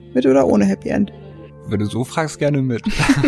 Mit oder ohne Happy End? Wenn du so fragst, gerne mit.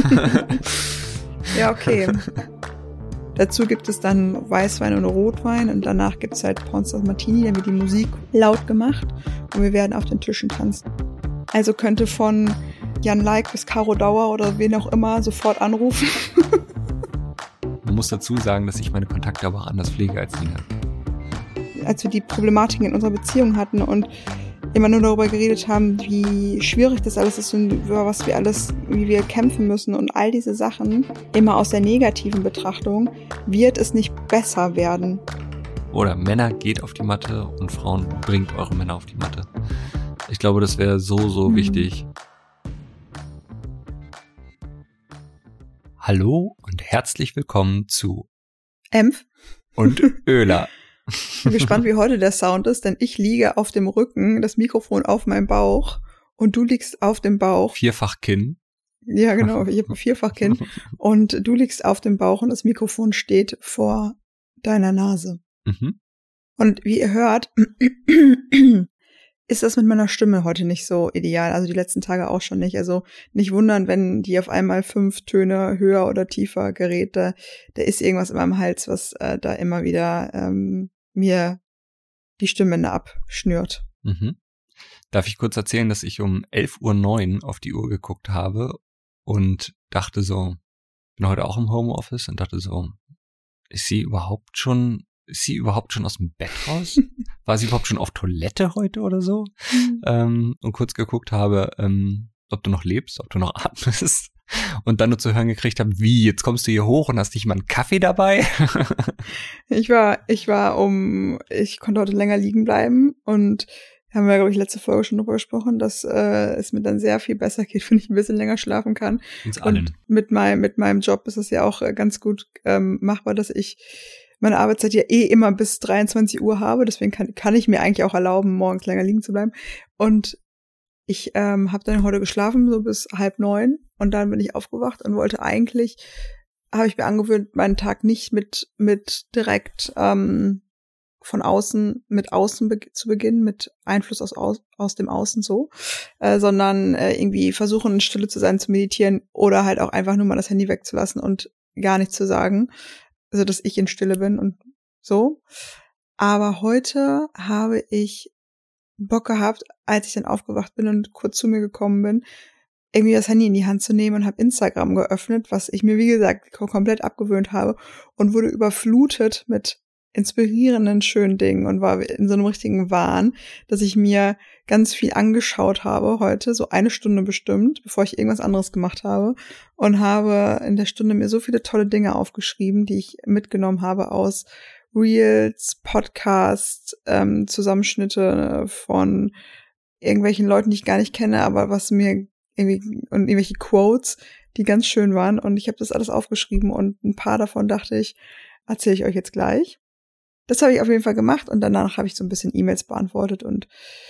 Ja, okay. Dazu gibt es dann Weißwein und Rotwein und danach gibt es halt Pornstar Martini, dann wird die Musik laut gemacht und wir werden auf den Tischen tanzen. Also könnte von Jan Like bis Caro Dauer oder wen auch immer sofort anrufen. Man muss dazu sagen, dass ich meine Kontakte aber auch anders pflege als Nina. Als wir die Problematiken in unserer Beziehung hatten und immer nur darüber geredet haben, wie schwierig das alles ist und über was wir alles, wie wir kämpfen müssen und all diese Sachen, immer aus der negativen Betrachtung, wird es nicht besser werden. Oder Männer geht auf die Matte und Frauen bringt eure Männer auf die Matte. Ich glaube, das wäre so wichtig. Hallo und herzlich willkommen zu Empf und Öler. Ich bin gespannt, wie heute der Sound ist, denn ich liege auf dem Rücken, das Mikrofon auf meinem Bauch und du liegst auf dem Bauch. Vierfach Kinn. Ja, genau, ich habe ein Vierfach-Kinn und du liegst auf dem Bauch und das Mikrofon steht vor deiner Nase. Mhm. Und wie ihr hört, ist das mit meiner Stimme heute nicht so ideal, also die letzten Tage auch schon nicht. Also nicht wundern, wenn die auf einmal 5 Töne höher oder tiefer gerät, da ist irgendwas in meinem Hals, was da immer wieder mir die Stimme abschnürt. Mhm. Darf ich kurz erzählen, dass ich um 11:09 Uhr auf die Uhr geguckt habe und dachte so, bin heute auch im Homeoffice und dachte so, ist sie überhaupt schon aus dem Bett raus? War sie überhaupt schon auf Toilette heute oder so? Und kurz geguckt habe, ob du noch lebst, ob du noch atmest. Und dann nur zu hören gekriegt habe, wie, jetzt kommst du hier hoch und hast nicht mal einen Kaffee dabei? Ich konnte heute länger liegen bleiben und haben wir, glaube ich, letzte Folge schon drüber gesprochen, dass es mir dann sehr viel besser geht, wenn ich ein bisschen länger schlafen kann. Uns allen. Und mit meinem Job ist es ja auch ganz gut machbar, dass ich meine Arbeitszeit ja immer bis 23 Uhr habe. Deswegen kann ich mir eigentlich auch erlauben, morgens länger liegen zu bleiben. Und ich habe dann heute geschlafen, so bis 8:30 und dann bin ich aufgewacht und habe ich mir angewöhnt, meinen Tag nicht mit direkt von außen, zu beginnen, mit Einfluss aus dem Außen so, sondern irgendwie versuchen, in Stille zu sein, zu meditieren oder halt auch einfach nur mal das Handy wegzulassen und gar nichts zu sagen, also dass ich in Stille bin und so. Aber heute habe ich Bock gehabt, als ich dann aufgewacht bin und kurz zu mir gekommen bin, irgendwie das Handy in die Hand zu nehmen und habe Instagram geöffnet, was ich mir, wie gesagt, komplett abgewöhnt habe und wurde überflutet mit inspirierenden, schönen Dingen und war in so einem richtigen Wahn, dass ich mir ganz viel angeschaut habe heute, so 1 Stunde bestimmt, bevor ich irgendwas anderes gemacht habe und habe in der Stunde mir so viele tolle Dinge aufgeschrieben, die ich mitgenommen habe aus Reels, Podcasts, Zusammenschnitte von irgendwelchen Leuten, die ich gar nicht kenne, aber was mir irgendwie, und irgendwelche Quotes, die ganz schön waren und ich habe das alles aufgeschrieben und ein paar davon dachte ich, erzähle ich euch jetzt gleich. Das habe ich auf jeden Fall gemacht und danach habe ich so ein bisschen E-Mails beantwortet und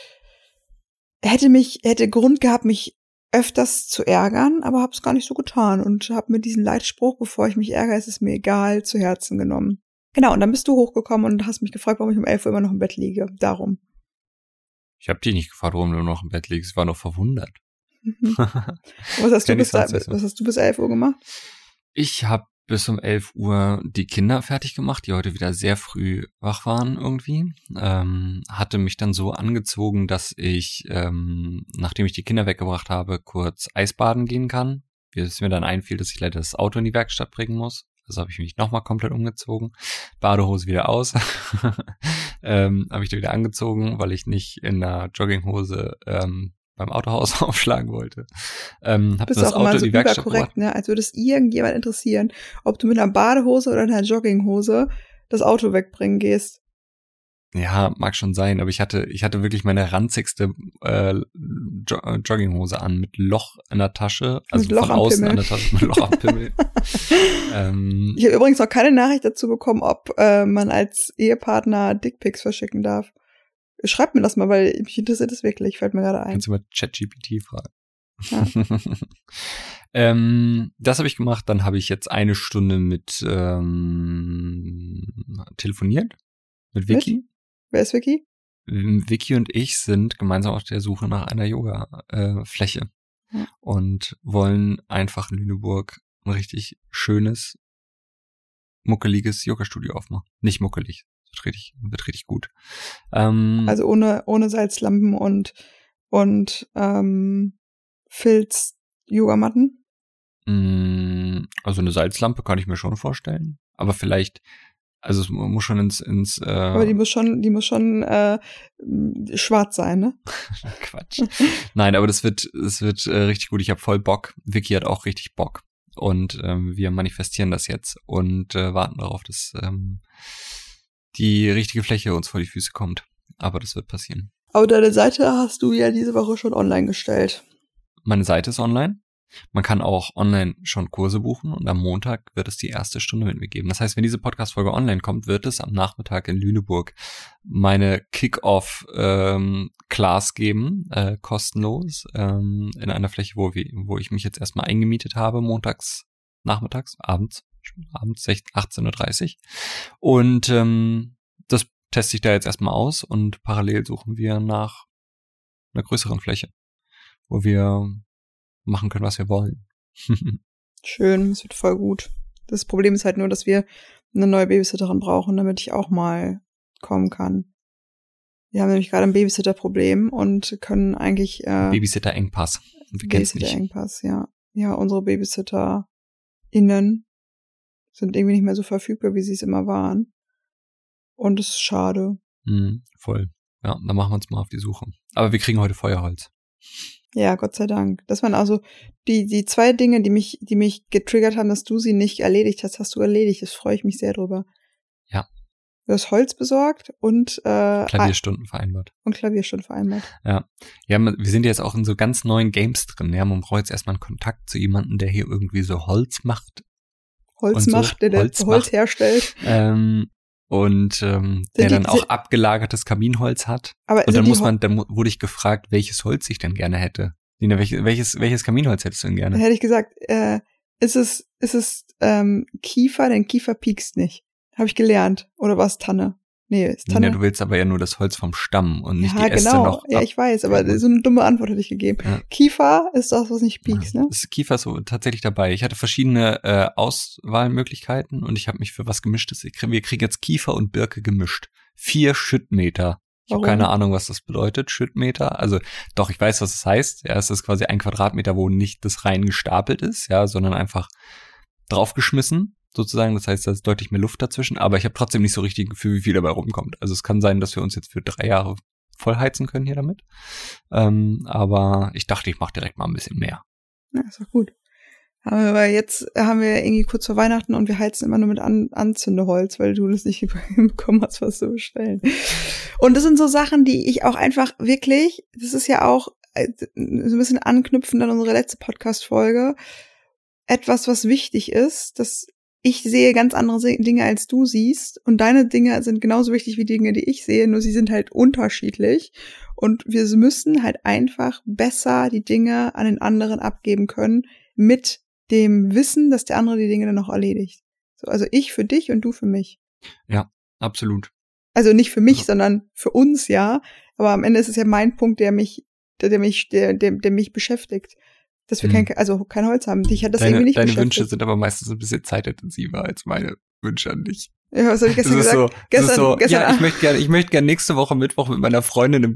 hätte Grund gehabt, mich öfters zu ärgern, aber habe es gar nicht so getan und habe mir diesen Leitspruch, bevor ich mich ärgere, ist es mir egal, zu Herzen genommen. Genau, und dann bist du hochgekommen und hast mich gefragt, warum ich um 11 Uhr immer noch im Bett liege. Darum. Ich habe dich nicht gefragt, warum du noch im Bett liegst. Ich war nur verwundert. Mhm. Was hast du bis 11 Uhr gemacht? Ich habe bis um 11 Uhr die Kinder fertig gemacht, die heute wieder sehr früh wach waren irgendwie. Hatte mich dann so angezogen, dass ich, nachdem ich die Kinder weggebracht habe, kurz Eisbaden gehen kann. Bis mir dann einfiel, dass ich leider das Auto in die Werkstatt bringen muss. Also habe ich mich nochmal komplett umgezogen. Badehose wieder aus. Habe ich da wieder angezogen, weil ich nicht in einer Jogginghose beim Autohaus aufschlagen wollte. Hab Bist das auch immer Auto so in die Werkstatt überkorrekt, ne? Als würde es irgendjemand interessieren, ob du mit einer Badehose oder einer Jogginghose das Auto wegbringen gehst. Ja, mag schon sein, aber ich hatte wirklich meine ranzigste Jogginghose an, mit Loch in der Tasche, also Mit Loch von am außen Pimmel. an der Tasche, mit Loch am Pimmel. Ich habe übrigens noch keine Nachricht dazu bekommen, ob man als Ehepartner Dickpics verschicken darf. Schreibt mir das mal, weil mich interessiert das wirklich, fällt mir gerade ein. Kannst du mal ChatGPT fragen. Ja. Das habe ich gemacht, dann habe ich jetzt 1 Stunde mit telefoniert, mit Vicky. Wer ist Vicky? Vicky und ich sind gemeinsam auf der Suche nach einer Yoga-Fläche und wollen einfach in Lüneburg ein richtig schönes, muckeliges Yoga-Studio aufmachen. Nicht muckelig, wird richtig gut. Also ohne Salzlampen und Filz-Yogamatten? Also eine Salzlampe kann ich mir schon vorstellen, aber vielleicht, also es muss schon ins aber die muss schon schwarz sein, ne? Quatsch. Nein, aber das wird richtig gut. Ich habe voll Bock. Vicky hat auch richtig Bock. Und wir manifestieren das jetzt und warten darauf, dass die richtige Fläche uns vor die Füße kommt. Aber das wird passieren. Aber deine Seite hast du ja diese Woche schon online gestellt. Meine Seite ist online. Man kann auch online schon Kurse buchen und am Montag wird es die erste Stunde mit mir geben. Das heißt, wenn diese Podcast-Folge online kommt, wird es am Nachmittag in Lüneburg meine Kick-Off-Class geben, kostenlos, in einer Fläche, wo ich mich jetzt erstmal eingemietet habe, nachmittags, abends 18:30 Uhr. Und das teste ich da jetzt erstmal aus und parallel suchen wir nach einer größeren Fläche, wo wir machen können, was wir wollen. Schön, es wird voll gut. Das Problem ist halt nur, dass wir eine neue Babysitterin brauchen, damit ich auch mal kommen kann. Wir haben nämlich gerade ein Babysitter-Problem und können eigentlich Babysitter-Engpass. Wir kennen es nicht. Babysitter-Engpass, ja. Ja, unsere BabysitterInnen sind irgendwie nicht mehr so verfügbar, wie sie es immer waren. Und es ist schade. Voll. Ja, dann machen wir uns mal auf die Suche. Aber wir kriegen heute Feuerholz. Ja, Gott sei Dank. Das waren also die zwei Dinge, die mich getriggert haben, dass du sie nicht erledigt hast du erledigt. Das freue ich mich sehr drüber. Ja. Du hast Holz besorgt und Klavierstunden vereinbart. Ja. Ja, wir sind jetzt auch in so ganz neuen Games drin. Ja, man braucht jetzt erstmal einen Kontakt zu jemandem, der hier irgendwie so Holz macht. Der Holz herstellt. Der dann auch abgelagertes Kaminholz hat. Aber und dann wurde ich gefragt, welches Holz ich denn gerne hätte. Nina, welches Kaminholz hättest du denn gerne? Dann hätte ich gesagt, ist es Kiefer, denn Kiefer piekst nicht. Habe ich gelernt. Oder war es Tanne? Nee, ist Tanne. Nina, du willst aber ja nur das Holz vom Stamm und nicht die Äste genau. noch. Ja, ich weiß, aber so eine dumme Antwort hätte ich gegeben. Ja. Kiefer ist das, was nicht piekst, ne? Kiefer ist so tatsächlich dabei. Ich hatte verschiedene Auswahlmöglichkeiten und ich habe mich für was Gemischtes. Wir kriegen jetzt Kiefer und Birke gemischt. 4 Schüttmeter. Ich habe keine Ahnung, was das bedeutet, Schüttmeter. Also doch, ich weiß, was es heißt. Ja, es ist quasi 1 Quadratmeter, wo nicht das rein gestapelt ist, ja, sondern einfach draufgeschmissen. Sozusagen, das heißt, da ist deutlich mehr Luft dazwischen, aber ich habe trotzdem nicht so richtig ein Gefühl, wie viel dabei rumkommt. Also es kann sein, dass wir uns jetzt für 3 Jahre voll heizen können hier damit. Aber ich dachte, ich mache direkt mal ein bisschen mehr. Ja, ist doch gut. Aber jetzt haben wir irgendwie kurz vor Weihnachten und wir heizen immer nur mit Anzündeholz, weil du das nicht bekommen hast, was zu bestellen. Und das sind so Sachen, die ich auch einfach wirklich, das ist ja auch so ein bisschen anknüpfend an unsere letzte Podcast-Folge, etwas, was wichtig ist, dass ich sehe ganz andere Dinge, als du siehst. Und deine Dinge sind genauso wichtig wie die Dinge, die ich sehe, nur sie sind halt unterschiedlich. Und wir müssen halt einfach besser die Dinge an den anderen abgeben können, mit dem Wissen, dass der andere die Dinge dann noch erledigt. So, also ich für dich und du für mich. Ja, absolut. Also nicht für mich, sondern für uns, ja. Aber am Ende ist es ja mein Punkt, der mich beschäftigt. Dass wir kein Holz haben. Dich hat das irgendwie nicht beschäftigt. Deine Wünsche sind aber meistens ein bisschen zeitintensiver als meine Wünsche an dich. Ja, was habe ich gestern gesagt? Gestern, ja, ich möchte gerne nächste Woche Mittwoch mit meiner Freundin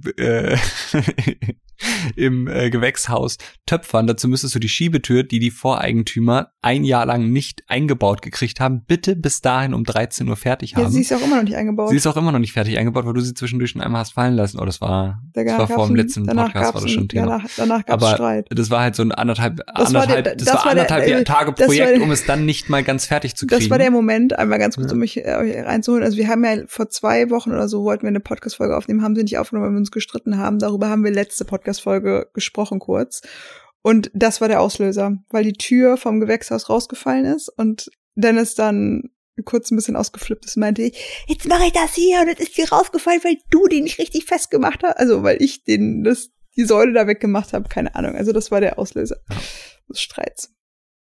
im Gewächshaus töpfern. Dazu müsstest du die Schiebetür, die Voreigentümer 1 Jahr lang nicht eingebaut gekriegt haben, bitte bis dahin um 13 Uhr fertig haben. Ja, sie ist auch immer noch nicht eingebaut. Sie ist auch immer noch nicht fertig eingebaut, weil du sie zwischendurch schon einmal hast fallen lassen. Oh, das war vor dem letzten Podcast, war das schon ein Thema. Danach gab es Streit. Das war halt so ein anderthalb Tage Projekt, um es dann nicht mal ganz fertig zu kriegen. Das war der Moment, einmal ganz kurz, um mich reinzuholen. Also wir haben ja vor 2 Wochen oder so, wollten wir eine Podcast-Folge aufnehmen, haben sie nicht aufgenommen, weil wir uns gestritten haben. Darüber haben wir letzte Podcast-Folge gesprochen kurz. Und das war der Auslöser, weil die Tür vom Gewächshaus rausgefallen ist und Dennis dann kurz ein bisschen ausgeflippt ist und meinte, jetzt mache ich das hier und jetzt ist die rausgefallen, weil du die nicht richtig festgemacht hast. Also weil ich die Säule da weggemacht habe, keine Ahnung. Also das war der Auslöser des Streits.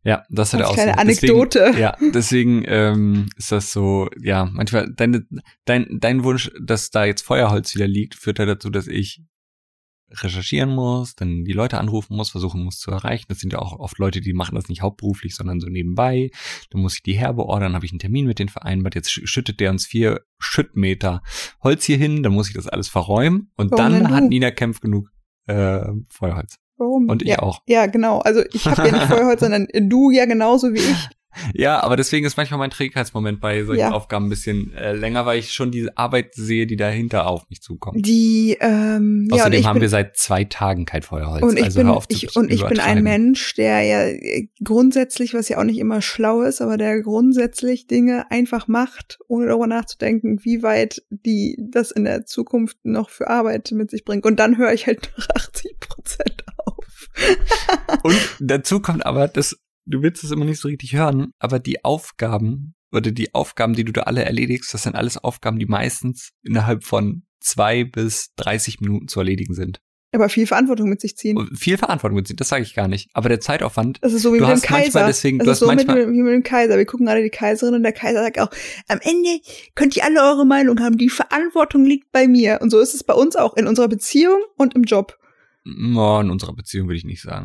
Ja, das hat er auch kleine so. Anekdote. Deswegen ist das so, ja, manchmal dein Wunsch, dass da jetzt Feuerholz wieder liegt, führt ja dazu, dass ich recherchieren muss, dann die Leute anrufen muss, versuchen muss zu erreichen. Das sind ja auch oft Leute, die machen das nicht hauptberuflich, sondern so nebenbei. Dann muss ich die herbeordern, habe ich einen Termin mit denen vereinbart. Jetzt schüttet der uns 4 Schüttmeter Holz hier hin, dann muss ich das alles verräumen. Und Warum dann denn hat du? Nina Kempf genug Feuerholz. Warum? Und ich auch. Ja, genau. Also ich habe ja nicht Feuerholz, sondern du ja genauso wie ich. Ja, aber deswegen ist manchmal mein Trägheitsmoment bei solchen Aufgaben ein bisschen länger, weil ich schon diese Arbeit sehe, die dahinter auf mich zukommt. Außerdem haben wir seit 2 Tagen kein Feuerholz. Und ich bin ein Mensch, der ja grundsätzlich, was ja auch nicht immer schlau ist, aber der grundsätzlich Dinge einfach macht, ohne darüber nachzudenken, wie weit die das in der Zukunft noch für Arbeit mit sich bringt. Und dann höre ich halt nach 80% auf. Und dazu kommt aber, du willst es immer nicht so richtig hören, aber die Aufgaben, die du da alle erledigst, das sind alles Aufgaben, die meistens innerhalb von 2 bis 30 Minuten zu erledigen sind. Aber viel Verantwortung mit sich ziehen. Viel Verantwortung mit sich, das sage ich gar nicht. Aber der Zeitaufwand. Das ist so wie mit dem Kaiser. Wie mit dem Kaiser. Wir gucken gerade die Kaiserin und der Kaiser sagt auch, am Ende könnt ihr alle eure Meinung haben, die Verantwortung liegt bei mir. Und so ist es bei uns auch in unserer Beziehung und im Job. In unserer Beziehung würde ich nicht sagen.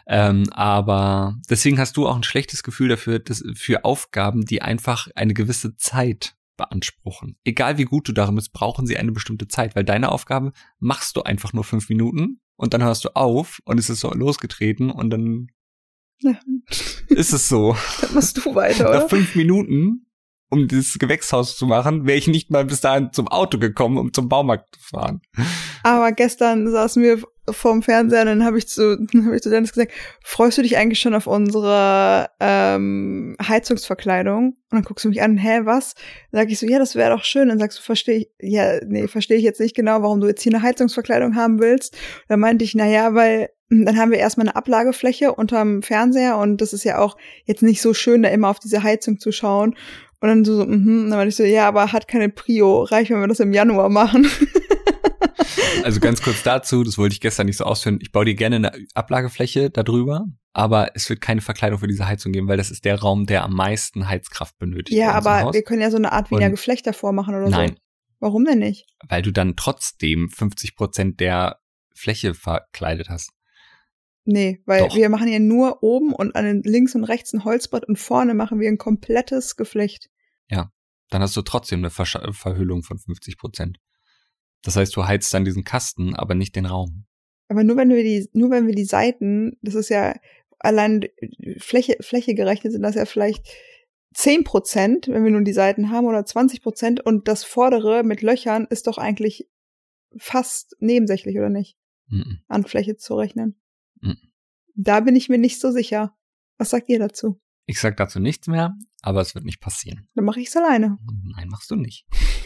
Aber deswegen hast du auch ein schlechtes Gefühl dafür, für Aufgaben, die einfach eine gewisse Zeit beanspruchen. Egal wie gut du darin bist, brauchen sie eine bestimmte Zeit, weil deine Aufgabe machst du einfach nur 5 Minuten und dann hörst du auf und es ist so losgetreten und dann ist es so. Dann machst du weiter, oder? Nach 5 Minuten, um dieses Gewächshaus zu machen, wäre ich nicht mal bis dahin zum Auto gekommen, um zum Baumarkt zu fahren. Aber gestern saßen wir vorm Fernseher und dann habe ich zu Dennis gesagt, freust du dich eigentlich schon auf unsere Heizungsverkleidung? Und dann guckst du mich an, was? Dann sag ich so, ja, das wäre doch schön. Dann sagst du, verstehe ich jetzt nicht genau, warum du jetzt hier eine Heizungsverkleidung haben willst. Dann meinte ich, weil dann haben wir erstmal eine Ablagefläche unterm Fernseher und das ist ja auch jetzt nicht so schön, da immer auf diese Heizung zu schauen. Und dann dann meinte ich so, ja, aber hat keine Prio, reicht, wenn wir das im Januar machen. Also ganz kurz dazu, das wollte ich gestern nicht so ausführen, ich baue dir gerne eine Ablagefläche da drüber, aber es wird keine Verkleidung für diese Heizung geben, weil das ist der Raum, der am meisten Heizkraft benötigt. Ja, aber wir können ja so eine Art Wiener Geflecht davor machen oder so. Nein. Warum denn nicht? Weil du dann trotzdem 50% der Fläche verkleidet hast. Nee, weil wir machen ja nur oben und an den links und rechts ein Holzbrett und vorne machen wir ein komplettes Geflecht. Ja, dann hast du trotzdem eine Verhüllung von 50%. Das heißt, du heizt dann diesen Kasten, aber nicht den Raum. Aber nur wenn wir die Seiten, das ist ja allein Fläche gerechnet, sind das ja vielleicht 10%, wenn wir nur die Seiten haben, oder 20%, und das vordere mit Löchern ist doch eigentlich fast nebensächlich, oder nicht? An Fläche zu rechnen. Da bin ich mir nicht so sicher. Was sagt ihr dazu? Ich sag dazu nichts mehr, aber es wird nicht passieren. Dann mache ich es alleine. Nein, machst du nicht.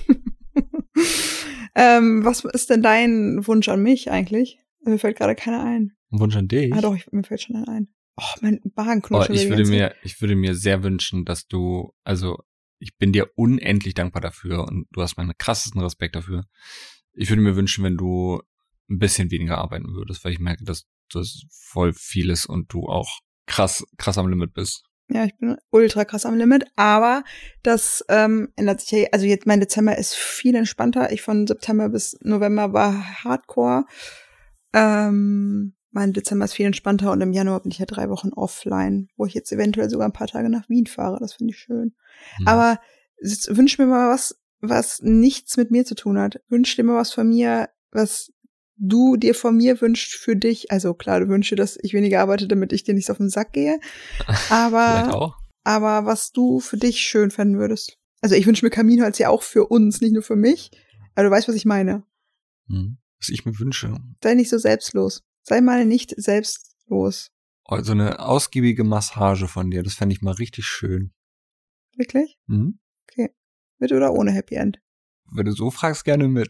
Was ist denn dein Wunsch an mich eigentlich? Mir fällt gerade keiner ein. Ein Wunsch an dich? Ah doch, mir fällt schon einer ein. Oh, mein Magenknopf. Ich würde mir sehr wünschen, dass ich bin dir unendlich dankbar dafür und du hast meinen krassesten Respekt dafür. Ich würde mir wünschen, wenn du ein bisschen weniger arbeiten würdest, weil ich merke, dass das voll viel ist und du auch krass am Limit bist. Ja, ich bin ultra krass am Limit, aber das ändert sich ja. Also jetzt mein Dezember ist viel entspannter. Von September bis November war Hardcore. Mein Dezember ist viel entspannter und im Januar bin ich ja 3 Wochen offline, wo ich jetzt eventuell sogar ein paar Tage nach Wien fahre. Das finde ich schön. Aber wünsch mir mal was nichts mit mir zu tun hat. Wünsch dir mal was von mir, was du dir von mir wünschst für dich. Also klar, du wünschst dir, dass ich weniger arbeite, damit ich dir nicht auf den Sack gehe. Aber was du für dich schön fänden würdest. Also ich wünsche mir Kaminholz ja auch für uns, nicht nur für mich. Aber du weißt, was ich meine. Was ich mir wünsche. Sei nicht so selbstlos. Sei mal nicht selbstlos. So eine ausgiebige Massage von dir, das fände ich mal richtig schön. Wirklich? Okay. Mit oder ohne Happy End? Wenn du so fragst, gerne mit.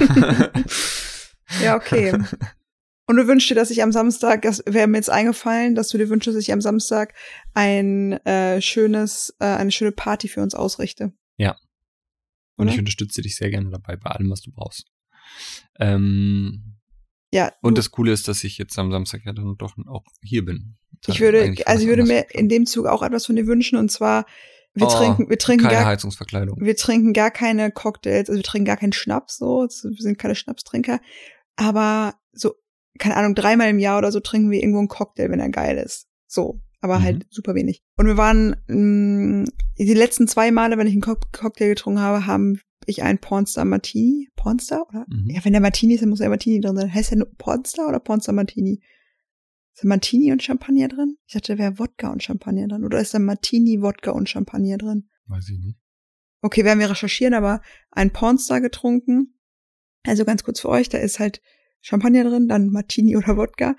Ja, okay. Und du wünschst dir, dass ich am Samstag, das wäre mir jetzt eingefallen, dass du dir wünschst, dass ich am Samstag eine schöne Party für uns ausrichte. Ja. Und ich unterstütze dich sehr gerne dabei, bei allem, was du brauchst. Ja. Und das Coole ist, dass ich jetzt am Samstag ja dann doch auch hier bin. Ich würde mir in dem Zug auch etwas von dir wünschen, und zwar, wir trinken keine Heizungsverkleidung. Wir trinken gar keine Cocktails, also wir trinken gar keinen Schnaps, so, wir sind keine Schnapstrinker, aber so, keine Ahnung, 3-mal im Jahr oder so trinken wir irgendwo einen Cocktail, wenn er geil ist. So, aber halt super wenig. Und wir waren, die letzten 2 Male, wenn ich einen Cocktail getrunken habe, haben ich einen Pornstar Martini. Pornstar, oder? Ja, wenn der Martini ist, dann muss ja Martini drin sein. Heißt der nur Pornstar oder Pornstar Martini? Ist da Martini und Champagner drin? Ich dachte, da wäre Wodka und Champagner drin. Oder ist da Martini, Wodka und Champagner drin? Weiß ich nicht. Okay, werden wir recherchieren, aber einen Pornstar getrunken. Also ganz kurz für euch, da ist halt Champagner drin, dann Martini oder Wodka,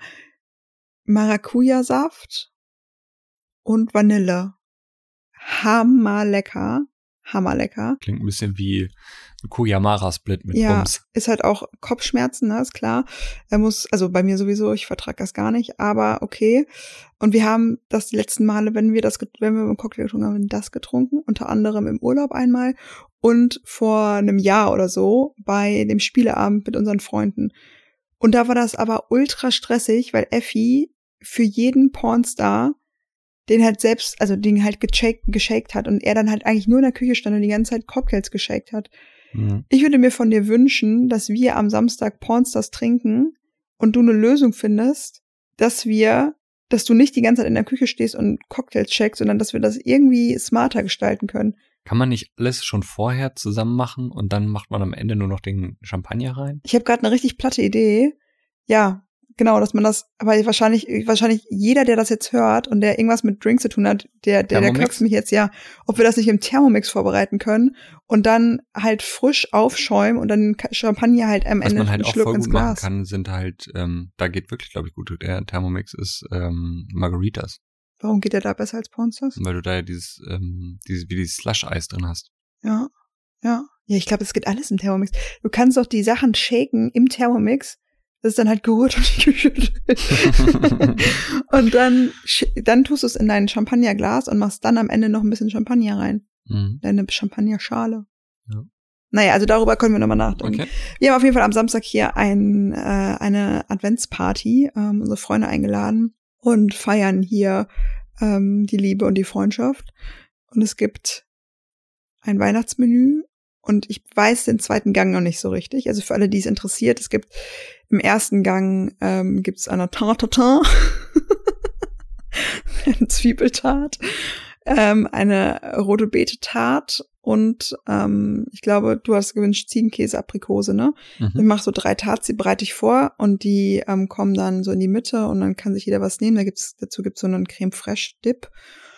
Maracuja-Saft und Vanille. Hammerlecker. Klingt ein bisschen wie ein Kuyamara-Split mit ja, Bums. Ist halt auch Kopfschmerzen, ne, ist klar. Also bei mir sowieso, ich vertrage das gar nicht, aber okay. Und wir haben das die letzten Male, wenn wir einen Cocktail getrunken haben, das getrunken, unter anderem im Urlaub einmal und vor einem Jahr oder so bei dem Spieleabend mit unseren Freunden. Und da war das aber ultra stressig, weil Effi für jeden Pornstar den halt selbst, also den halt geshakt hat und er dann halt eigentlich nur in der Küche stand und die ganze Zeit Cocktails geshakt hat. Mhm. Ich würde mir von dir wünschen, dass wir am Samstag Pornstars trinken und du eine Lösung findest, dass du nicht die ganze Zeit in der Küche stehst und Cocktails shakst, sondern dass wir das irgendwie smarter gestalten können. Kann man nicht alles schon vorher zusammen machen und dann macht man am Ende nur noch den Champagner rein? Ich habe gerade eine richtig platte Idee. Ja, genau, dass man das, aber wahrscheinlich jeder, der das jetzt hört und der irgendwas mit Drinks zu tun hat, der köpft mich jetzt, ja, ob wir das nicht im Thermomix vorbereiten können und dann halt frisch aufschäumen und dann Champagner halt am Ende einen Schluck ins Glas. Was man halt auch voll gut machen kann, sind halt, da geht wirklich, glaube ich, gut, der Thermomix ist Margaritas. Warum geht der da besser als Pornstars? Weil du da ja dieses Slush-Eis drin hast. Ja. Ja, ich glaube, es geht alles im Thermomix. Du kannst doch die Sachen shaken im Thermomix. Das ist dann halt gerührt und geschüttelt. Und dann tust du es in dein Champagnerglas und machst dann am Ende noch ein bisschen Champagner rein. Mhm. Deine Champagnerschale. Ja. Naja, also darüber können wir nochmal nachdenken. Okay. Wir haben auf jeden Fall am Samstag hier eine Adventsparty, unsere Freunde eingeladen und feiern hier die Liebe und die Freundschaft. Und es gibt ein Weihnachtsmenü. Und ich weiß den zweiten Gang noch nicht so richtig. Also für alle, die es interessiert, es gibt im ersten Gang gibt's eine Tartatin, eine Zwiebeltart, eine rote Beete-Tart und ich glaube, du hast gewünscht Ziegenkäse, Aprikose, ne? Mhm. Ich mache so 3 Tarts, die bereite ich vor und die kommen dann so in die Mitte und dann kann sich jeder was nehmen. Dazu gibt's so einen Creme Fraiche Dip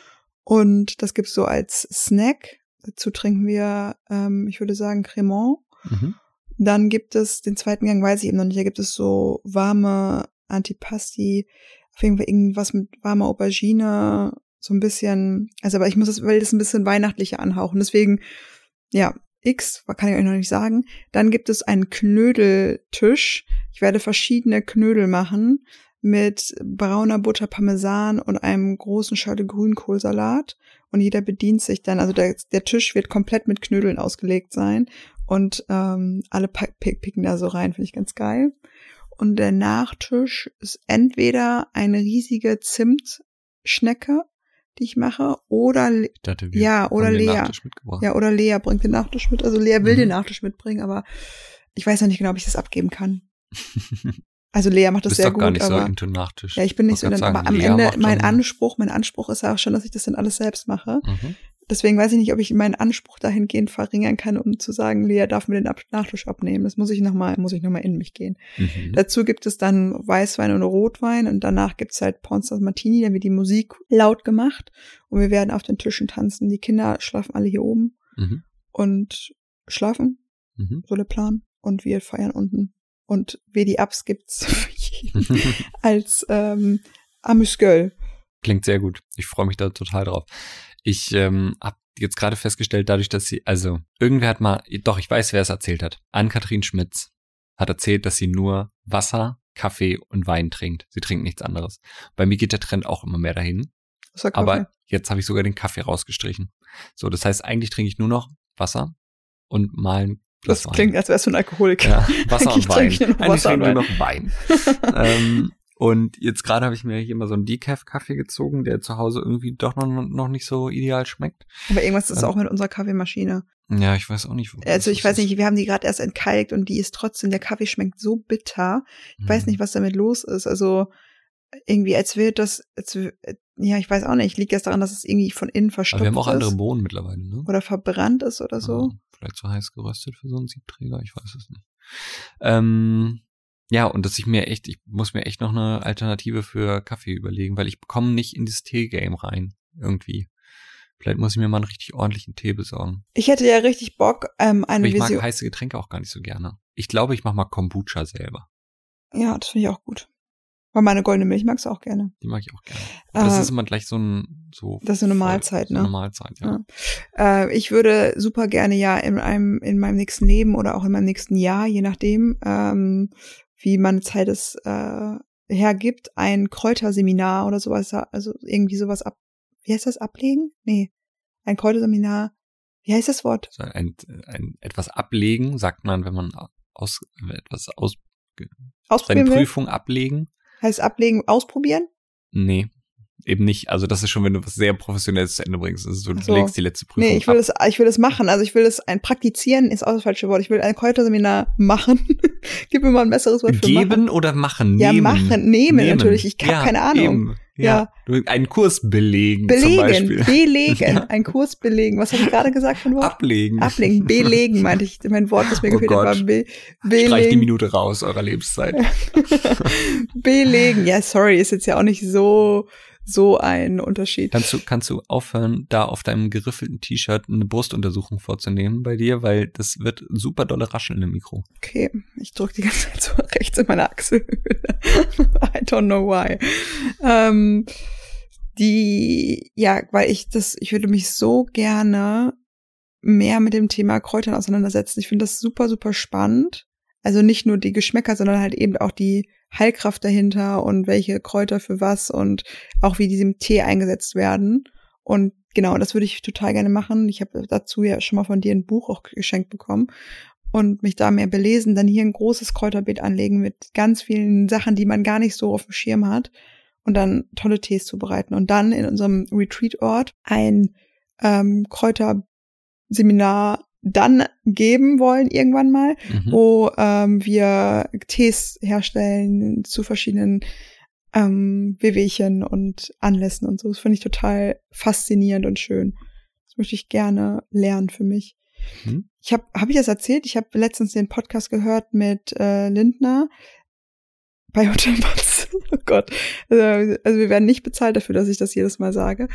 und das gibt's so als Snack. Dazu trinken wir, ich würde sagen, Cremant. Mhm. Dann gibt es, den zweiten Gang weiß ich eben noch nicht, da gibt es so warme Antipasti, auf jeden Fall irgendwas mit warmer Aubergine, so ein bisschen, also aber will das ein bisschen weihnachtlicher anhauchen. Deswegen, ja, kann ich euch noch nicht sagen. Dann gibt es einen Knödeltisch. Ich werde verschiedene Knödel machen mit brauner Butter Parmesan und einem großen Schale Grünkohlsalat. Und jeder bedient sich dann, also der Tisch wird komplett mit Knödeln ausgelegt sein. Und alle picken da so rein, finde ich ganz geil. Und der Nachtisch ist entweder eine riesige Zimtschnecke, die ich mache, oder Lea. Ja, oder Lea bringt den Nachtisch mit. Also Lea will den Nachtisch mitbringen, aber ich weiß noch nicht genau, ob ich das abgeben kann. Also Lea macht das sehr gut, aber bist doch gar nicht so into Nachtisch. Ja, ich bin nicht so, aber am Ende mein Anspruch ist ja auch schon, dass ich das dann alles selbst mache. Mhm. Deswegen weiß ich nicht, ob ich meinen Anspruch dahingehend verringern kann, um zu sagen, Lea darf mir den Nachtisch abnehmen. Das muss ich noch mal in mich gehen. Mhm. Dazu gibt es dann Weißwein und Rotwein und danach gibt's halt Pornstar Martini, dann wird die Musik laut gemacht und wir werden auf den Tischen tanzen. Die Kinder schlafen alle hier oben und schlafen, so der Plan. Und wir feiern unten. Und WD-Ups gibt's für jeden als Amüsgöl. Klingt sehr gut. Ich freue mich da total drauf. Ich habe jetzt gerade festgestellt, dadurch, dass irgendwer hat mal, doch, ich weiß, wer es erzählt hat. Ann-Kathrin Schmitz hat erzählt, dass sie nur Wasser, Kaffee und Wein trinkt. Sie trinkt nichts anderes. Bei mir geht der Trend auch immer mehr dahin. Aber jetzt habe ich sogar den Kaffee rausgestrichen. So, das heißt, eigentlich trinke ich nur noch Wasser und mal ein Glas Wein. Das klingt, als wärst du ein Alkoholiker. Ja, Wasser und Wein. Eigentlich trinke ich nur noch Wein. Und jetzt gerade habe ich mir hier mal so einen Decaf-Kaffee gezogen, der zu Hause irgendwie doch noch nicht so ideal schmeckt. Aber irgendwas ist auch mit unserer Kaffeemaschine. Ja, ich weiß auch nicht, wo. Also ich weiß nicht, wir haben die gerade erst entkalkt und die ist trotzdem, der Kaffee schmeckt so bitter. Ich weiß nicht, was damit los ist. Also irgendwie, ich weiß auch nicht. Liegt das daran, dass es irgendwie von innen verstopft ist? Aber wir haben auch andere Bohnen mittlerweile, ne? Oder verbrannt ist oder so. Vielleicht zu heiß geröstet für so einen Siebträger, ich weiß es nicht. Ja, und ich muss mir echt noch eine Alternative für Kaffee überlegen, weil ich bekomme nicht in das Tee-Game rein, irgendwie. Vielleicht muss ich mir mal einen richtig ordentlichen Tee besorgen. Ich hätte ja richtig Bock, ich mag heiße Getränke auch gar nicht so gerne. Ich glaube, ich mache mal Kombucha selber. Ja, das finde ich auch gut. Weil meine goldene Milch magst du auch gerne. Die mag ich auch gerne. Aber das ist immer gleich das ist eine Mahlzeit, ne? So eine Mahlzeit, ja. Ich würde super gerne in meinem nächsten Leben oder auch in meinem nächsten Jahr, je nachdem, wie meine Zeit es hergibt, ein Kräuterseminar oder sowas, also irgendwie sowas wie heißt das, ablegen? Nee. Ein Kräuterseminar. Wie heißt das Wort? Also etwas ablegen, sagt man, wenn man seine Prüfung ablegen. Heißt ablegen, ausprobieren? Nee, eben nicht. Also das ist schon, wenn du was sehr Professionelles zu Ende bringst. Also du legst die letzte Prüfung ab. Ich will es machen. Also ich will es praktizieren ist auch das falsche Wort. Ich will ein Kräuterseminar machen. Gib mir mal ein besseres Wort für machen. Geben oder machen? Ja, nehmen natürlich. Ich habe keine Ahnung. Eben. Ja. Einen Kurs belegen zum Beispiel. Belegen. Ja. Einen Kurs belegen. Was habe ich gerade gesagt von Wort? Ablegen. Belegen, meinte ich. Mein Wort, das mir gefehlt hat, war belegen. Streich die Minute raus eurer Lebenszeit. Belegen. Ja, sorry, ist jetzt ja auch nicht so ein Unterschied. Kannst du aufhören, da auf deinem geriffelten T-Shirt eine Brustuntersuchung vorzunehmen bei dir, weil das wird super dolle rascheln im Mikro. Okay, ich drücke die ganze Zeit so rechts in meine Achselhöhle. I don't know why. Weil ich würde mich so gerne mehr mit dem Thema Kräutern auseinandersetzen. Ich finde das super, super spannend. Also nicht nur die Geschmäcker, sondern halt eben auch die Heilkraft dahinter und welche Kräuter für was und auch wie die im Tee eingesetzt werden. Und genau, das würde ich total gerne machen. Ich habe dazu ja schon mal von dir ein Buch auch geschenkt bekommen und mich da mehr belesen, dann hier ein großes Kräuterbeet anlegen mit ganz vielen Sachen, die man gar nicht so auf dem Schirm hat und dann tolle Tees zubereiten und dann in unserem Retreat-Ort ein Kräuterseminar dann geben wollen irgendwann mal, wo wir Tees herstellen zu verschiedenen Wehwehchen und Anlässen und so. Das finde ich total faszinierend und schön. Das möchte ich gerne lernen für mich. Hab ich das erzählt? Ich habe letztens den Podcast gehört mit Lindner bei Hotel Matze. Oh Gott. Also wir werden nicht bezahlt dafür, dass ich das jedes Mal sage.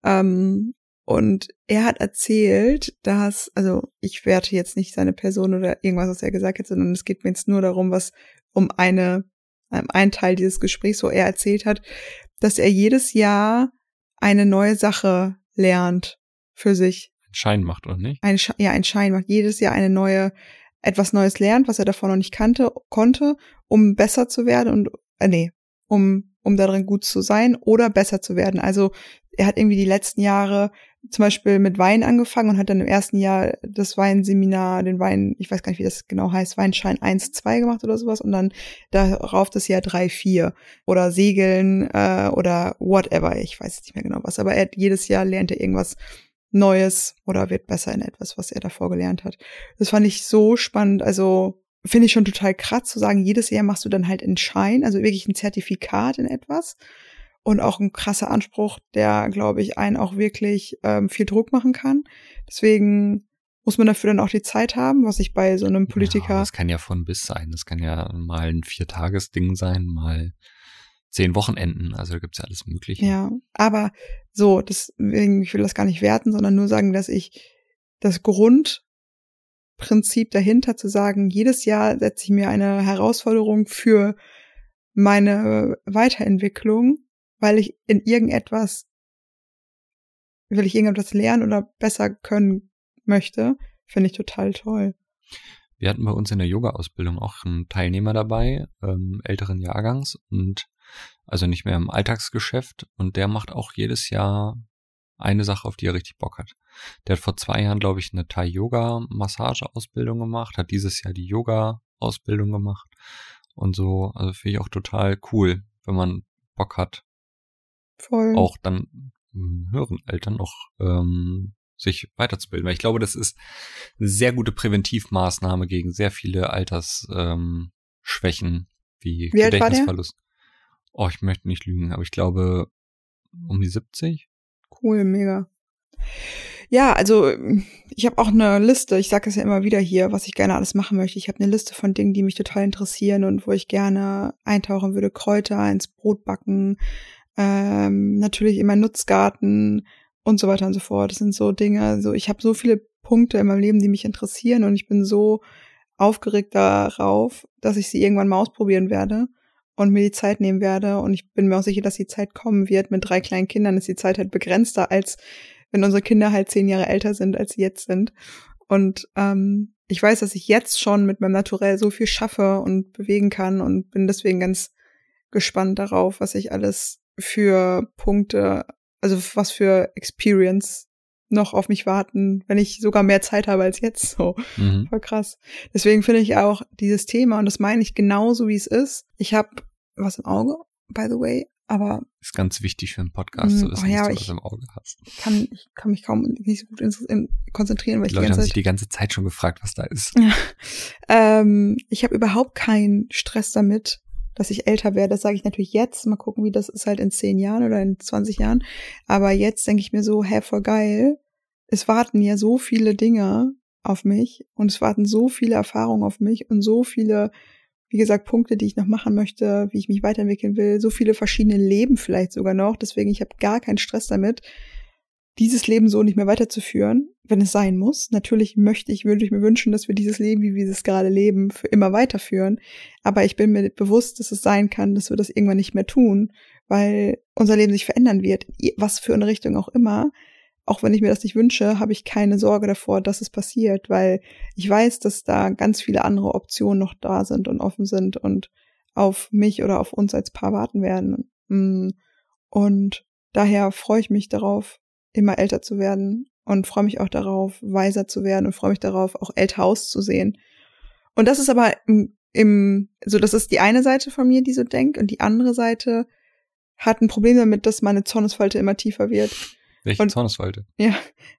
Und er hat erzählt, dass, also ich werte jetzt nicht seine Person oder irgendwas, was er gesagt hat, sondern es geht mir jetzt nur darum, um einen Teil dieses Gesprächs, wo er erzählt hat, dass er jedes Jahr eine neue Sache lernt für sich. Einen Schein macht, oder nicht? Einen Schein macht. Jedes Jahr etwas Neues lernt, was er davor noch nicht konnte, um besser zu werden um darin gut zu sein oder besser zu werden. Also er hat irgendwie die letzten Jahre zum Beispiel mit Wein angefangen und hat dann im ersten Jahr das Weinseminar, ich weiß gar nicht, wie das genau heißt, Weinschein 1, 2 gemacht oder sowas und dann darauf das Jahr 3, 4 oder Segeln oder whatever, ich weiß nicht mehr genau was, aber jedes Jahr lernt er irgendwas Neues oder wird besser in etwas, was er davor gelernt hat. Das fand ich so spannend, also finde ich schon total krass zu sagen, jedes Jahr machst du dann halt einen Schein, also wirklich ein Zertifikat in etwas. Und auch ein krasser Anspruch, der, glaube ich, einen auch wirklich viel Druck machen kann. Deswegen muss man dafür dann auch die Zeit haben, was ich bei so einem Politiker... Ja, das kann ja von bis sein. Das kann ja mal ein 4-Tages-Ding sein, mal 10 Wochenenden. Also da gibt's ja alles Mögliche. Ja, aber so, deswegen, ich will das gar nicht werten, sondern nur sagen, dass ich das Grundprinzip dahinter zu sagen, jedes Jahr setze ich mir eine Herausforderung für meine Weiterentwicklung, weil ich irgendetwas lernen oder besser können möchte, finde ich total toll. Wir hatten bei uns in der Yoga-Ausbildung auch einen Teilnehmer dabei, älteren Jahrgangs und also nicht mehr im Alltagsgeschäft und der macht auch jedes Jahr eine Sache, auf die er richtig Bock hat. Der hat vor 2 Jahren, glaube ich, eine Thai-Yoga-Massage-Ausbildung gemacht, hat dieses Jahr die Yoga-Ausbildung gemacht und so, also finde ich auch total cool, wenn man Bock hat, Voll. auch dann in höheren Altern noch sich weiterzubilden. Weil ich glaube, das ist eine sehr gute Präventivmaßnahme gegen sehr viele Altersschwächen wie Wie alt war der? Gedächtnisverlust. Oh, ich möchte nicht lügen, aber ich glaube um die 70. Cool, mega. Ja, also ich habe auch eine Liste, ich sage es ja immer wieder hier, was ich gerne alles machen möchte. Ich habe eine Liste von Dingen, die mich total interessieren und wo ich gerne eintauchen würde. Kräuter ins Brot backen, natürlich in meinen Nutzgarten und so weiter und so fort. Das sind so Dinge, also ich habe so viele Punkte in meinem Leben, die mich interessieren und ich bin so aufgeregt darauf, dass ich sie irgendwann mal ausprobieren werde und mir die Zeit nehmen werde. Und ich bin mir auch sicher, dass die Zeit kommen wird. Mit 3 kleinen Kindern ist die Zeit halt begrenzter, als wenn unsere Kinder halt 10 Jahre älter sind, als sie jetzt sind. Und ich weiß, dass ich jetzt schon mit meinem Naturell so viel schaffe und bewegen kann und bin deswegen ganz gespannt darauf, was ich alles für Punkte, also was für Experience noch auf mich warten, wenn ich sogar mehr Zeit habe als jetzt. So, voll krass. Deswegen finde ich auch dieses Thema, und das meine ich genauso, wie es ist. Ich habe was im Auge, by the way, aber ist ganz wichtig für einen Podcast zu wissen, dass du was im Auge hast. Ich kann mich kaum nicht so gut konzentrieren, weil die Leute haben sich die ganze Zeit schon gefragt, was da ist. Ja. Ich habe überhaupt keinen Stress damit, dass ich älter werde. Das sage ich natürlich jetzt. Mal gucken, wie das ist halt in 10 Jahren oder in 20 Jahren. Aber jetzt denke ich mir so, voll geil. Es warten ja so viele Dinge auf mich und es warten so viele Erfahrungen auf mich und so viele, wie gesagt, Punkte, die ich noch machen möchte, wie ich mich weiterentwickeln will, so viele verschiedene Leben vielleicht sogar noch. Deswegen, ich habe gar keinen Stress damit, dieses Leben so nicht mehr weiterzuführen, wenn es sein muss. Natürlich würde ich mir wünschen, dass wir dieses Leben, wie wir es gerade leben, für immer weiterführen. Aber ich bin mir bewusst, dass es sein kann, dass wir das irgendwann nicht mehr tun, weil unser Leben sich verändern wird, was für eine Richtung auch immer. Auch wenn ich mir das nicht wünsche, habe ich keine Sorge davor, dass es passiert, weil ich weiß, dass da ganz viele andere Optionen noch da sind und offen sind und auf mich oder auf uns als Paar warten werden. Und daher freue ich mich darauf, immer älter zu werden und freue mich auch darauf, weiser zu werden und freue mich darauf, auch älter auszusehen. Und das ist aber das ist die eine Seite von mir, die so denkt, und die andere Seite hat ein Problem damit, dass meine Zornesfalte immer tiefer wird. Welche Zornesfalte? Ja,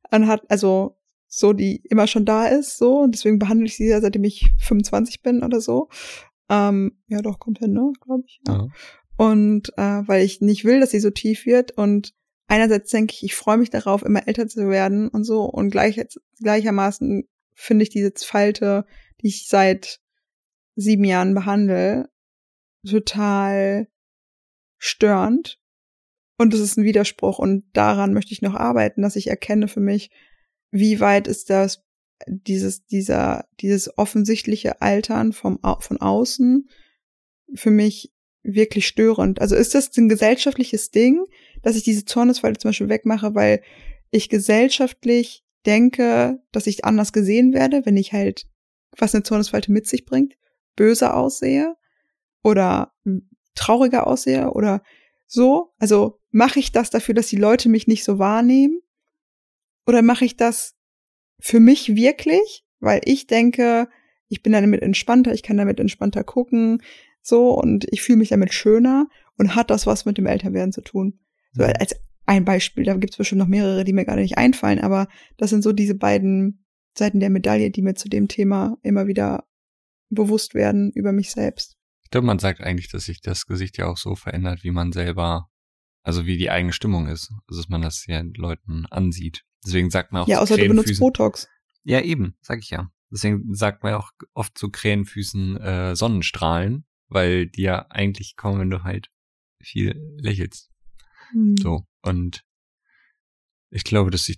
die immer schon da ist, so, und deswegen behandle ich sie ja, seitdem ich 25 bin oder so. Ja, doch, kommt hin, ne, glaube ich. Ja. Und weil ich nicht will, dass sie so tief wird, und einerseits denke ich freue mich darauf, immer älter zu werden und so, und gleichermaßen finde ich diese Falte, die ich seit 7 Jahren behandle, total störend. Und das ist ein Widerspruch, und daran möchte ich noch arbeiten, dass ich erkenne für mich, wie weit ist das dieses offensichtliche Altern von außen für mich wirklich störend. Also ist das ein gesellschaftliches Ding, dass ich diese Zornesfalte zum Beispiel wegmache, weil ich gesellschaftlich denke, dass ich anders gesehen werde, wenn ich halt, was eine Zornesfalte mit sich bringt, böser aussehe oder trauriger aussehe oder so? Also mache ich das dafür, dass die Leute mich nicht so wahrnehmen? Oder mache ich das für mich wirklich? Weil ich denke, ich bin damit entspannter, ich kann damit entspannter gucken, so, und ich fühle mich damit schöner, und hat das was mit dem Älterwerden zu tun? So als ein Beispiel, da gibt es bestimmt noch mehrere, die mir gerade nicht einfallen, aber das sind so diese beiden Seiten der Medaille, die mir zu dem Thema immer wieder bewusst werden über mich selbst. Ich glaube, man sagt eigentlich, dass sich das Gesicht ja auch so verändert, wie man selber, also wie die eigene Stimmung ist. Also dass man das ja den Leuten ansieht. Deswegen sagt man auch ja, außer du benutzt Botox. Ja, eben, sag ich ja. Deswegen sagt man auch oft zu Krähenfüßen Sonnenstrahlen, weil die ja eigentlich kommen, wenn du halt viel lächelst. So, und ich glaube, dass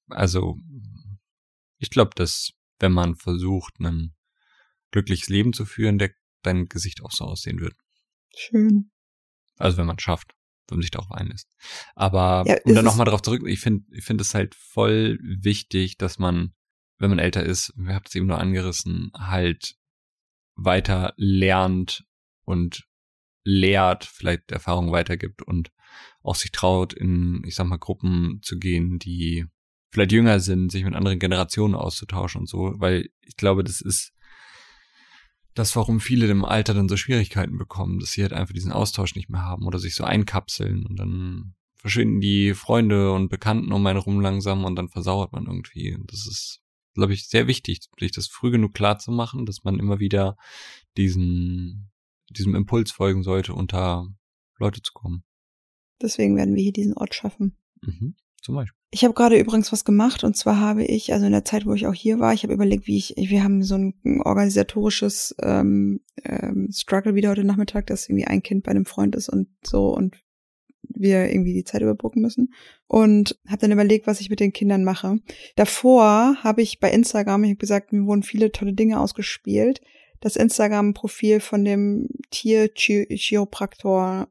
dass wenn man versucht, ein glückliches Leben zu führen, dein Gesicht auch so aussehen wird. Schön. Also wenn man schafft, wenn man sich darauf einlässt. Aber ja, um dann nochmal darauf zurück, ich finde es halt voll wichtig, dass man, wenn man älter ist, wir haben es eben nur angerissen, halt weiter lernt und lehrt, vielleicht Erfahrungen weitergibt und auch sich traut, in, ich sag mal, Gruppen zu gehen, die vielleicht jünger sind, sich mit anderen Generationen auszutauschen und so, weil ich glaube, das ist das, warum viele im Alter dann so Schwierigkeiten bekommen, dass sie halt einfach diesen Austausch nicht mehr haben oder sich so einkapseln und dann verschwinden die Freunde und Bekannten um einen rum langsam und dann versauert man irgendwie. Und das ist, glaube ich, sehr wichtig, sich das früh genug klar zu machen, dass man immer wieder diesem Impuls folgen sollte, unter Leute zu kommen. Deswegen werden wir hier diesen Ort schaffen. Zum Beispiel. Ich habe gerade übrigens was gemacht, und zwar habe ich, also in der Zeit, wo ich auch hier war, ich habe überlegt, wir haben so ein organisatorisches Struggle wieder heute Nachmittag, dass irgendwie ein Kind bei einem Freund ist und so und wir irgendwie die Zeit überbrücken müssen, und habe dann überlegt, was ich mit den Kindern mache. Davor habe ich bei Instagram, ich habe gesagt, mir wurden viele tolle Dinge ausgespielt, das Instagram-Profil von dem Tierchiropraktor,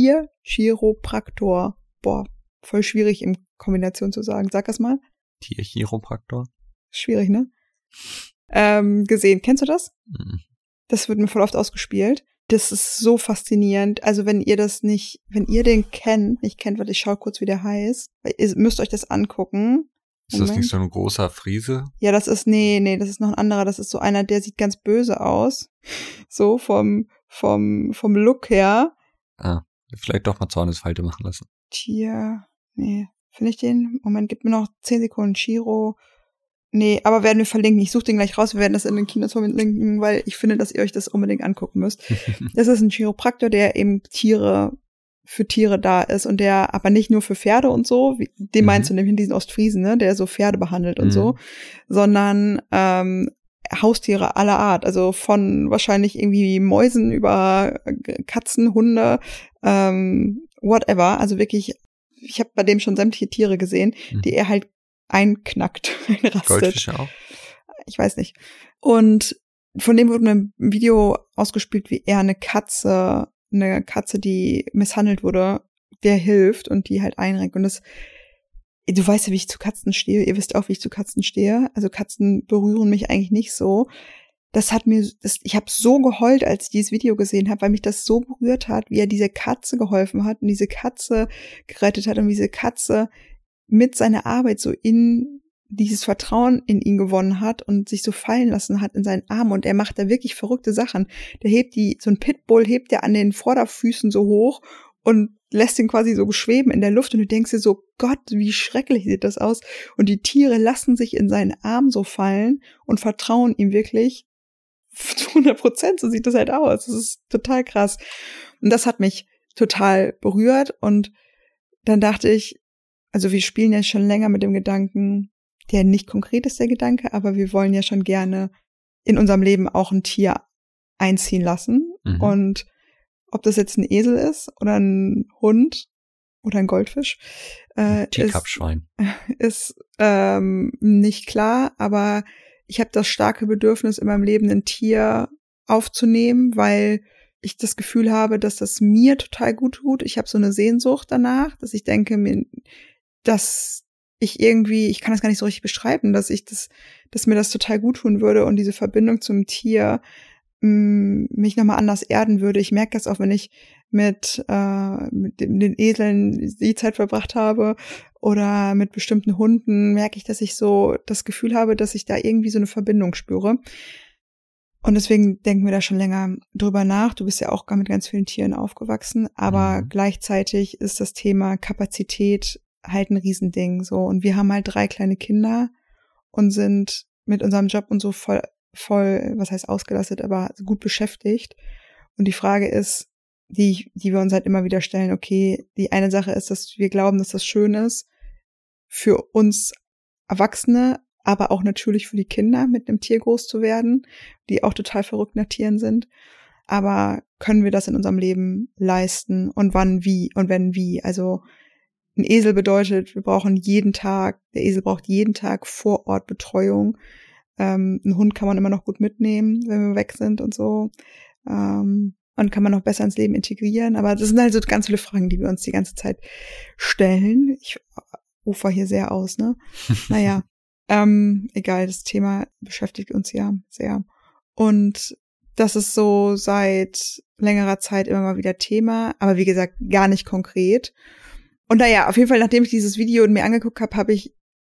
boah, voll schwierig in Kombination zu sagen. Sag das mal. Tierchiropraktor? Schwierig, ne? Gesehen. Kennst du das? Mhm. Das wird mir voll oft ausgespielt. Das ist so faszinierend. Also wenn ihr den nicht kennt, weil ich schau kurz, wie der heißt. Ihr müsst euch das angucken. Ist das nicht so ein großer Friese? Ja, das ist noch ein anderer. Das ist so einer, der sieht ganz böse aus. So vom Look her. Vielleicht doch mal Zornesfalte machen lassen. Finde ich den? Moment, gib mir noch 10 Sekunden. Chiro. Nee, aber werden wir verlinken. Ich suche den gleich raus. Wir werden das in den Kinos verlinken, weil ich finde, dass ihr euch das unbedingt angucken müsst. Das ist ein Chiropraktor, der eben für Tiere da ist und der aber nicht nur für Pferde und so, den meinst du nämlich, diesen Ostfriesen, ne, der so Pferde behandelt und so, sondern Haustiere aller Art, also von wahrscheinlich irgendwie Mäusen über Katzen, Hunde, whatever, also wirklich, ich habe bei dem schon sämtliche Tiere gesehen, die er halt einknackt, einrastet. Goldfische auch? Ich weiß nicht. Und von dem wurde mir ein Video ausgespielt, wie er eine Katze, die misshandelt wurde, der hilft und die halt einrenkt. Und du weißt ja, wie ich zu Katzen stehe. Ihr wisst auch, wie ich zu Katzen stehe. Also Katzen berühren mich eigentlich nicht so. Ich habe so geheult, als ich dieses Video gesehen habe, weil mich das so berührt hat, wie er diese Katze geholfen hat und diese Katze gerettet hat und wie diese Katze mit seiner Arbeit so in dieses Vertrauen in ihn gewonnen hat und sich so fallen lassen hat in seinen Arm, und er macht da wirklich verrückte Sachen. Der so ein Pitbull hebt er an den Vorderfüßen so hoch und lässt ihn quasi so schweben in der Luft, und du denkst dir so, Gott, wie schrecklich sieht das aus, und die Tiere lassen sich in seinen Arm so fallen und vertrauen ihm wirklich zu 100%, so sieht das halt aus. Das ist total krass. Und das hat mich total berührt, und dann dachte ich, also wir spielen ja schon länger mit dem Gedanken, der nicht konkret ist, der Gedanke, aber wir wollen ja schon gerne in unserem Leben auch ein Tier einziehen lassen. Und ob das jetzt ein Esel ist oder ein Hund oder ein Goldfisch, Teacup-Schwein. Ist nicht klar, aber ich habe das starke Bedürfnis in meinem Leben, ein Tier aufzunehmen, weil ich das Gefühl habe, dass das mir total gut tut. Ich habe so eine Sehnsucht danach, dass ich denke, dass ich kann das gar nicht so richtig beschreiben, dass mir das total gut tun würde und diese Verbindung zum Tier mich nochmal anders erden würde. Ich merke das auch, wenn ich mit den Eseln die Zeit verbracht habe oder mit bestimmten Hunden, merke ich, dass ich so das Gefühl habe, dass ich da irgendwie so eine Verbindung spüre. Und deswegen denken wir da schon länger drüber nach. Du bist ja auch mit ganz vielen Tieren aufgewachsen, aber gleichzeitig ist das Thema Kapazität halt ein Riesending, so. Und wir haben halt 3 kleine Kinder und sind mit unserem Job und so voll, was heißt ausgelastet, aber gut beschäftigt. Und die Frage ist, die wir uns halt immer wieder stellen, okay, die eine Sache ist, dass wir glauben, dass das schön ist für uns Erwachsene, aber auch natürlich für die Kinder, mit einem Tier groß zu werden, die auch total verrückt nach Tieren sind. Aber können wir das in unserem Leben leisten, und wann, wie und wenn, wie? Also ein Esel bedeutet, der Esel braucht jeden Tag vor Ort Betreuung. Ein Hund kann man immer noch gut mitnehmen, wenn wir weg sind und so. Und kann man noch besser ins Leben integrieren. Aber das sind halt so ganz viele Fragen, die wir uns die ganze Zeit stellen. Ich ufer hier sehr aus, ne? Naja, egal, das Thema beschäftigt uns ja sehr. Und das ist so seit längerer Zeit immer mal wieder Thema, aber wie gesagt, gar nicht konkret. Und naja, auf jeden Fall, nachdem ich dieses Video mir angeguckt habe, habe ich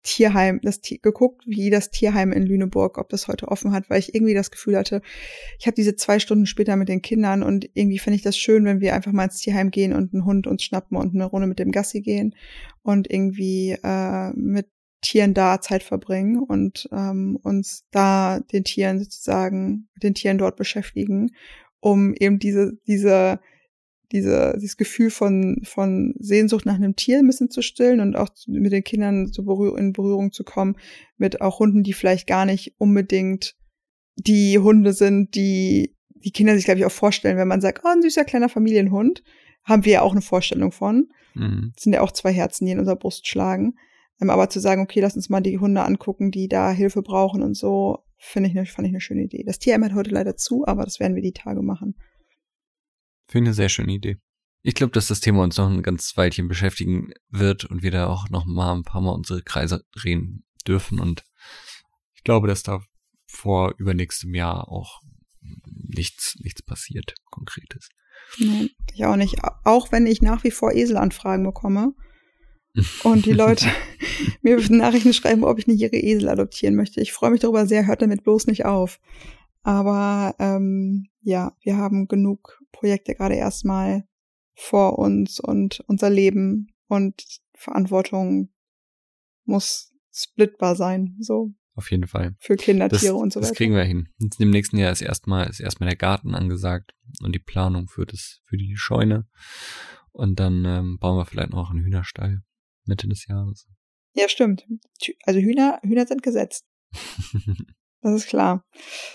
Tierheim, geguckt, wie das Tierheim in Lüneburg, ob das heute offen hat, weil ich irgendwie das Gefühl hatte, ich habe diese 2 Stunden später mit den Kindern und irgendwie fände ich das schön, wenn wir einfach mal ins Tierheim gehen und einen Hund uns schnappen und eine Runde mit dem Gassi gehen und irgendwie mit Tieren da Zeit verbringen und uns da mit den Tieren dort beschäftigen, um eben dieses Gefühl von Sehnsucht nach einem Tier ein bisschen zu stillen und auch mit den Kindern in Berührung zu kommen mit auch Hunden, die vielleicht gar nicht unbedingt die Hunde sind, die Kinder sich, glaube ich, auch vorstellen, wenn man sagt, oh, ein süßer kleiner Familienhund, haben wir ja auch eine Vorstellung von. Das sind ja auch 2 Herzen, die in unserer Brust schlagen. Aber zu sagen, okay, lass uns mal die Hunde angucken, die da Hilfe brauchen und so, fand ich eine schöne Idee. Das Tierheim hat heute leider zu, aber das werden wir die Tage machen. Finde eine sehr schöne Idee. Ich glaube, dass das Thema uns noch ein ganz Weilchen beschäftigen wird und wir da auch noch mal ein paar Mal unsere Kreise drehen dürfen. Und ich glaube, dass da vor übernächstem Jahr auch nichts passiert, Konkretes. Nein, ich auch nicht. Auch wenn ich nach wie vor Eselanfragen bekomme und die Leute mir Nachrichten schreiben, ob ich nicht ihre Esel adoptieren möchte. Ich freue mich darüber sehr, hört damit bloß nicht auf. Aber ja, wir haben genug Projekte gerade erstmal vor uns und unser Leben und Verantwortung muss splitbar sein, so. Auf jeden Fall. Für Kinder, Tiere und so weiter. Das kriegen wir hin. Im nächsten Jahr ist erstmal der Garten angesagt und die Planung für die Scheune. Und dann bauen wir vielleicht noch einen Hühnerstall Mitte des Jahres. Ja, stimmt. Also Hühner sind gesetzt. Das ist klar.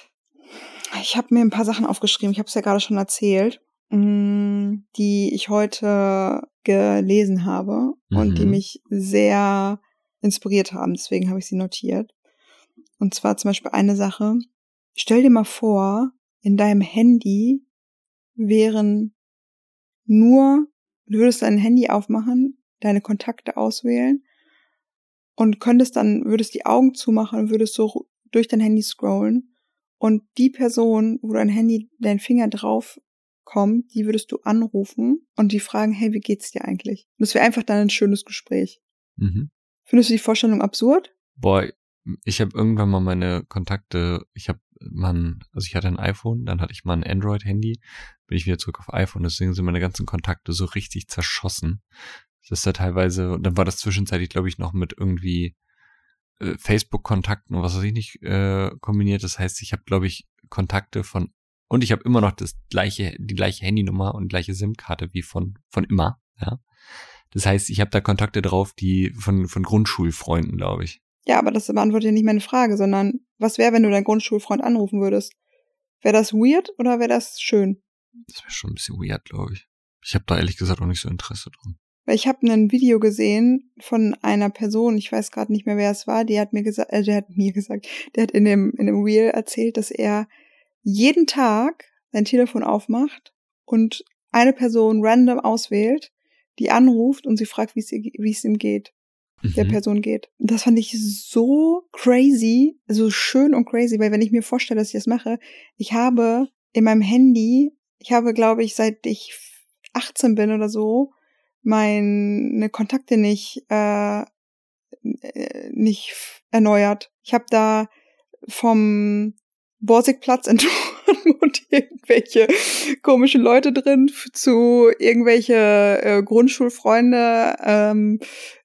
Ich habe mir ein paar Sachen aufgeschrieben. Ich habe es ja gerade schon erzählt, die ich heute gelesen habe und die mich sehr inspiriert haben. Deswegen habe ich sie notiert. Und zwar zum Beispiel eine Sache. Stell dir mal vor, in deinem Handy du würdest dein Handy aufmachen, deine Kontakte auswählen und würdest die Augen zumachen und würdest so durch dein Handy scrollen und die Person, wo dein Finger drauf kommt, die würdest du anrufen und die fragen, hey, wie geht's dir eigentlich? Und das wäre einfach dann ein schönes Gespräch. Findest du die Vorstellung absurd? Boah, ich habe irgendwann mal meine Kontakte, ich hatte ein iPhone, dann hatte ich mal ein Android-Handy, bin ich wieder zurück auf iPhone, deswegen sind meine ganzen Kontakte so richtig zerschossen. Das ist da teilweise, und dann war das zwischenzeitlich, glaube ich, noch mit irgendwie Facebook-Kontakten und was weiß ich nicht kombiniert. Das heißt, ich habe, glaube ich, Kontakte und ich habe immer noch die gleiche Handynummer und gleiche SIM-Karte wie von immer, ja. Das heißt, ich habe da Kontakte drauf, die von Grundschulfreunden, glaube ich. Ja, aber das beantwortet ja nicht meine Frage, sondern was wäre, wenn du deinen Grundschulfreund anrufen würdest? Wäre das weird oder wäre das schön? Das wäre schon ein bisschen weird, glaube ich. Ich habe da ehrlich gesagt auch nicht so Interesse dran. Weil ich habe ein Video gesehen von einer Person, ich weiß gerade nicht mehr, wer es war, der hat in dem Reel erzählt, dass er jeden Tag sein Telefon aufmacht und eine Person random auswählt, die anruft und sie fragt, wie es ihm geht. Der Person geht. Das fand ich so crazy, so schön und crazy, weil wenn ich mir vorstelle, dass ich das mache, ich habe in meinem Handy, glaube ich, seit ich 18 bin oder so, meine Kontakte nicht erneuert. Ich habe da vom Borsigplatz und irgendwelche komischen Leute drin zu irgendwelche Grundschulfreunde,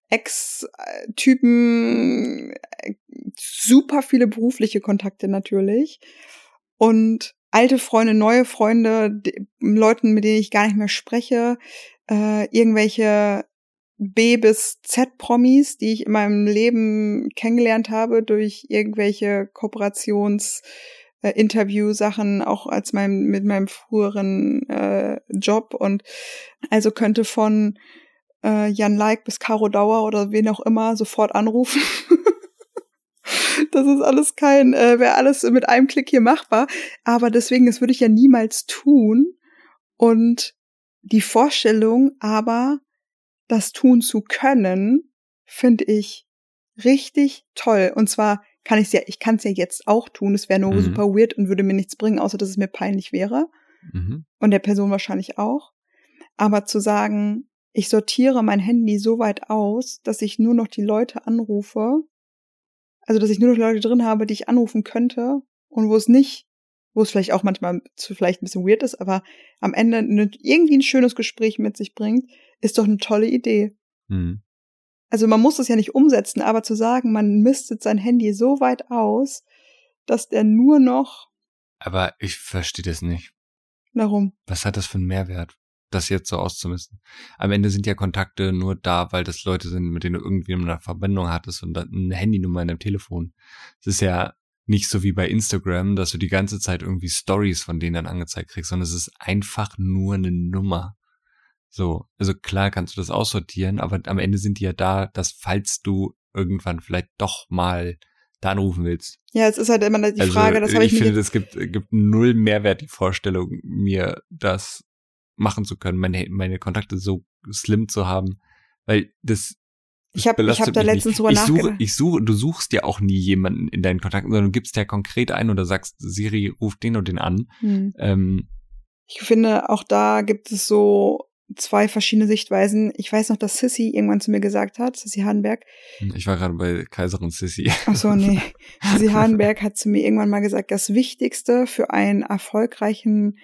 Ex-Typen, super viele berufliche Kontakte natürlich und alte Freunde, neue Freunde, Leuten, mit denen ich gar nicht mehr spreche, irgendwelche B bis Z-Promis, die ich in meinem Leben kennengelernt habe durch irgendwelche Interview-Sachen, auch mit meinem früheren Job und also könnte von Jan Like bis Caro Dauer oder wen auch immer sofort anrufen. Das ist alles wäre alles mit einem Klick hier machbar. Aber deswegen, das würde ich ja niemals tun. Und die Vorstellung, aber das tun zu können, finde ich richtig toll. Und zwar ich kann es ja jetzt auch tun. Es wäre nur super weird und würde mir nichts bringen, außer dass es mir peinlich wäre. Und der Person wahrscheinlich auch. Aber zu sagen, ich sortiere mein Handy so weit aus, dass ich nur noch die Leute anrufe, Also, dass ich nur noch Leute drin habe, die ich anrufen könnte und wo es vielleicht auch manchmal vielleicht ein bisschen weird ist, aber am Ende irgendwie ein schönes Gespräch mit sich bringt, ist doch eine tolle Idee. Mhm. Also man muss es ja nicht umsetzen, aber zu sagen, man mistet sein Handy so weit aus, dass der nur noch... Aber ich verstehe das nicht. Warum? Was hat das für einen Mehrwert, das jetzt so auszumisten? Am Ende sind ja Kontakte nur da, weil das Leute sind, mit denen du irgendwie eine Verbindung hattest und eine Handynummer in deinem Telefon. Es ist ja nicht so wie bei Instagram, dass du die ganze Zeit irgendwie Stories von denen dann angezeigt kriegst, sondern es ist einfach nur eine Nummer. So, also klar kannst du das aussortieren, aber am Ende sind die ja da, dass falls du irgendwann vielleicht doch mal da anrufen willst. Ja, es ist halt immer die Frage, das habe ich finde, es gibt null Mehrwert, die Vorstellung, mir das machen zu können, meine Kontakte so slim zu haben, weil das ich hab da letztens drüber nachgedacht. Du suchst ja auch nie jemanden in deinen Kontakten, sondern du gibst ja konkret ein oder sagst, Siri ruft den und den an. Ich finde, auch da gibt es so 2 verschiedene Sichtweisen. Ich weiß noch, dass Sissy irgendwann zu mir gesagt hat, Sissy Hardenberg. Ich war gerade bei Kaiserin Sissy. Ach so, nee. Sissy Hardenberg hat zu mir irgendwann mal gesagt, das Wichtigste für ein erfolgreiches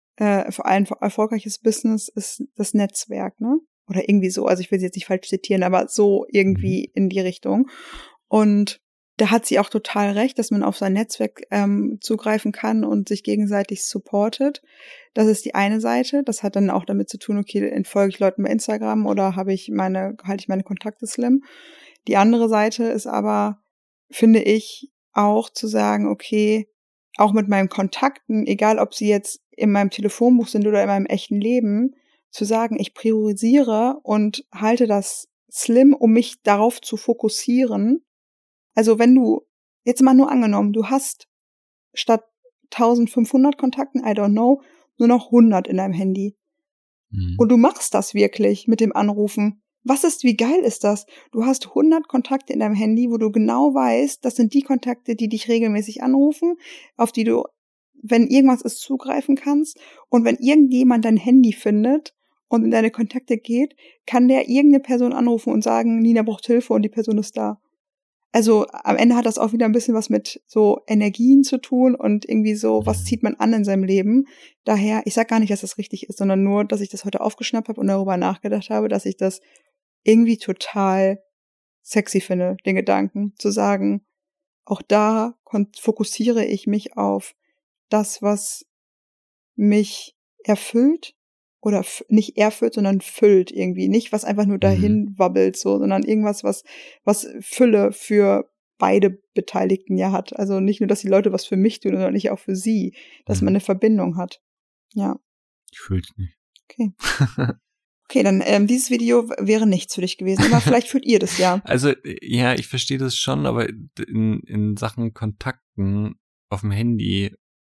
Business ist das Netzwerk, ne? Oder irgendwie so. Also ich will sie jetzt nicht falsch zitieren, aber so irgendwie in die Richtung. Und da hat sie auch total recht, dass man auf sein Netzwerk zugreifen kann und sich gegenseitig supportet. Das ist die eine Seite. Das hat dann auch damit zu tun, okay, entfolge ich Leuten bei Instagram oder halte ich meine Kontakte slim. Die andere Seite ist aber, finde ich, auch zu sagen, okay, auch mit meinen Kontakten, egal ob sie jetzt in meinem Telefonbuch sind oder in meinem echten Leben, zu sagen, ich priorisiere und halte das slim, um mich darauf zu fokussieren. Also wenn du, jetzt mal nur angenommen, du hast statt 1500 Kontakten, I don't know, nur noch 100 in deinem Handy. Und du machst das wirklich mit dem Anrufen. Wie geil ist das? Du hast 100 Kontakte in deinem Handy, wo du genau weißt, das sind die Kontakte, die dich regelmäßig anrufen, auf die du, wenn irgendwas ist, zugreifen kannst. Und wenn irgendjemand dein Handy findet und in deine Kontakte geht, kann der irgendeine Person anrufen und sagen, Nina braucht Hilfe und die Person ist da. Also am Ende hat das auch wieder ein bisschen was mit so Energien zu tun und irgendwie so, was zieht man an in seinem Leben. Daher, ich sag gar nicht, dass das richtig ist, sondern nur, dass ich das heute aufgeschnappt habe und darüber nachgedacht habe, dass ich das irgendwie total sexy finde, den Gedanken, zu sagen, auch da fokussiere ich mich auf das, was mich erfüllt oder nicht erfüllt, sondern füllt irgendwie. Nicht, was einfach nur dahin wabbelt, so, sondern irgendwas, was Fülle für beide Beteiligten ja hat. Also nicht nur, dass die Leute was für mich tun, sondern nicht auch für sie, dass man eine Verbindung hat. Ja. Ich fühl's nicht. Okay. Okay, dann dieses Video wäre nichts für dich gewesen, aber vielleicht fühlt ihr das ja. Also, ja, ich verstehe das schon, aber in Sachen Kontakten auf dem Handy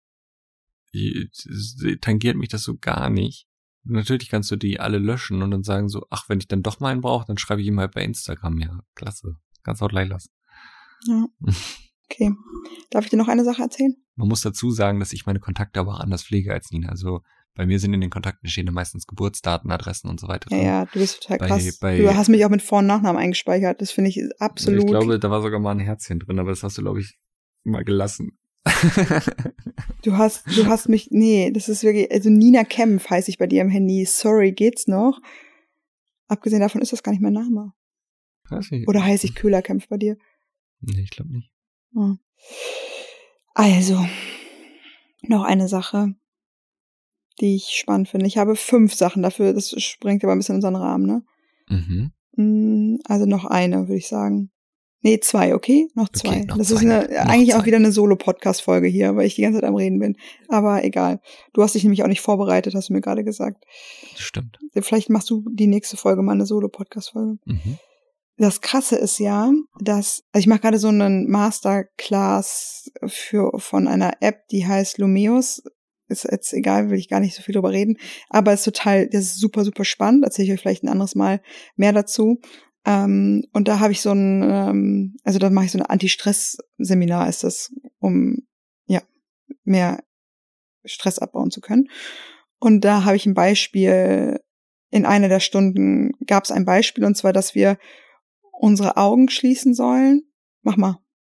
tangiert mich das so gar nicht. Natürlich kannst du die alle löschen und dann sagen so, ach, wenn ich dann doch mal einen brauche, dann schreibe ich ihm halt bei Instagram. Ja, klasse. Kannst auch gleich lassen. Ja. Okay. Darf ich dir noch eine Sache erzählen? Man muss dazu sagen, dass ich meine Kontakte aber auch anders pflege als Nina. Also bei mir sind in den Kontakten stehen meistens Geburtsdaten, Adressen und so weiter. Ja, du bist total krass. Du hast mich auch mit Vor- und Nachnamen eingespeichert. Das finde ich absolut. Ich glaube, da war sogar mal ein Herzchen drin, aber das hast du, glaube ich, mal gelassen. Du hast mich, nee, das ist wirklich, also Nina Kempf heiße ich bei dir im Handy. Sorry, geht's noch? Abgesehen davon ist das gar nicht mein Name. Oder heiße ich Köhler Kempf bei dir? Nee, ich glaube nicht. Oh. Also, noch eine Sache, die ich spannend finde. Ich habe 5 Sachen dafür, das sprengt aber ein bisschen unseren Rahmen, ne? Also noch eine, würde ich sagen. Nee, 2, okay? Noch 2. Okay, das ist eigentlich auch wieder eine Solo-Podcast-Folge hier, weil ich die ganze Zeit am Reden bin. Aber egal. Du hast dich nämlich auch nicht vorbereitet, hast du mir gerade gesagt. Das stimmt. Vielleicht machst du die nächste Folge mal eine Solo-Podcast-Folge. Das Krasse ist ja, also ich mache gerade so einen Masterclass von einer App, die heißt Lumeus. Ist jetzt egal, will ich gar nicht so viel drüber reden. Aber das ist super, super spannend. Erzähle ich euch vielleicht ein anderes Mal mehr dazu. Und da habe ich da mache ich so ein Anti-Stress-Seminar, ist das, um mehr Stress abbauen zu können. Und da habe ich ein Beispiel, in einer der Stunden gab es ein Beispiel, und zwar, dass wir unsere Augen schließen sollen. Mach mal.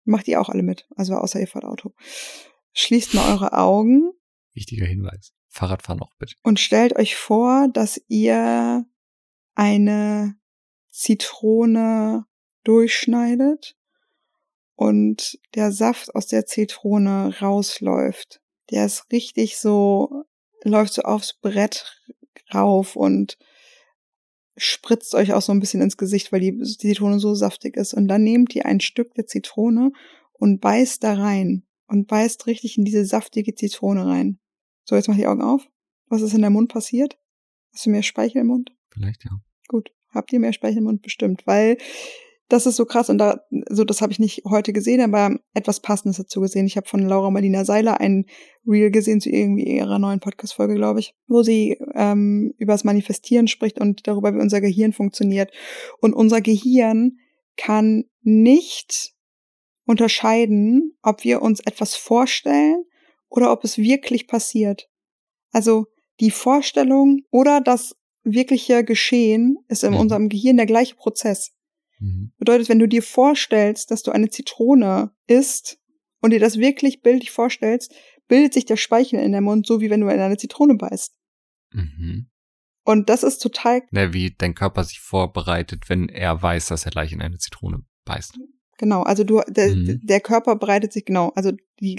Macht ihr auch alle mit, also außer ihr fahrt Auto. Schließt mal eure Augen. Wichtiger Hinweis. Fahrradfahren auch bitte. Und stellt euch vor, dass ihr eine Zitrone durchschneidet und der Saft aus der Zitrone rausläuft. Der ist richtig so, läuft so aufs Brett rauf und spritzt euch auch so ein bisschen ins Gesicht, weil die Zitrone so saftig ist. Und dann nehmt ihr ein Stück der Zitrone und beißt da rein. Und beißt richtig in diese saftige Zitrone rein. So, jetzt macht die Augen auf. Was ist in der Mund passiert? Hast du mehr Speichel im Mund? Vielleicht, ja. Gut. Habt ihr mehr Speichel im Mund? Bestimmt. Weil das ist so krass. Und das habe ich nicht heute gesehen, aber etwas Passendes dazu gesehen. Ich habe von Laura Marlina Seiler ein Reel gesehen zu irgendwie ihrer neuen Podcast-Folge, glaube ich, wo sie über das Manifestieren spricht und darüber, wie unser Gehirn funktioniert. Und unser Gehirn kann nicht unterscheiden, ob wir uns etwas vorstellen oder ob es wirklich passiert. Also die Vorstellung oder das wirkliche Geschehen ist in unserem Gehirn der gleiche Prozess. Bedeutet, wenn du dir vorstellst, dass du eine Zitrone isst und dir das wirklich bildlich vorstellst, bildet sich der Speichel in der Mund, so wie wenn du in eine Zitrone beißt. Und das ist total... Ja, wie dein Körper sich vorbereitet, wenn er weiß, dass er gleich in eine Zitrone beißt. Genau, also der Körper bereitet sich, genau, also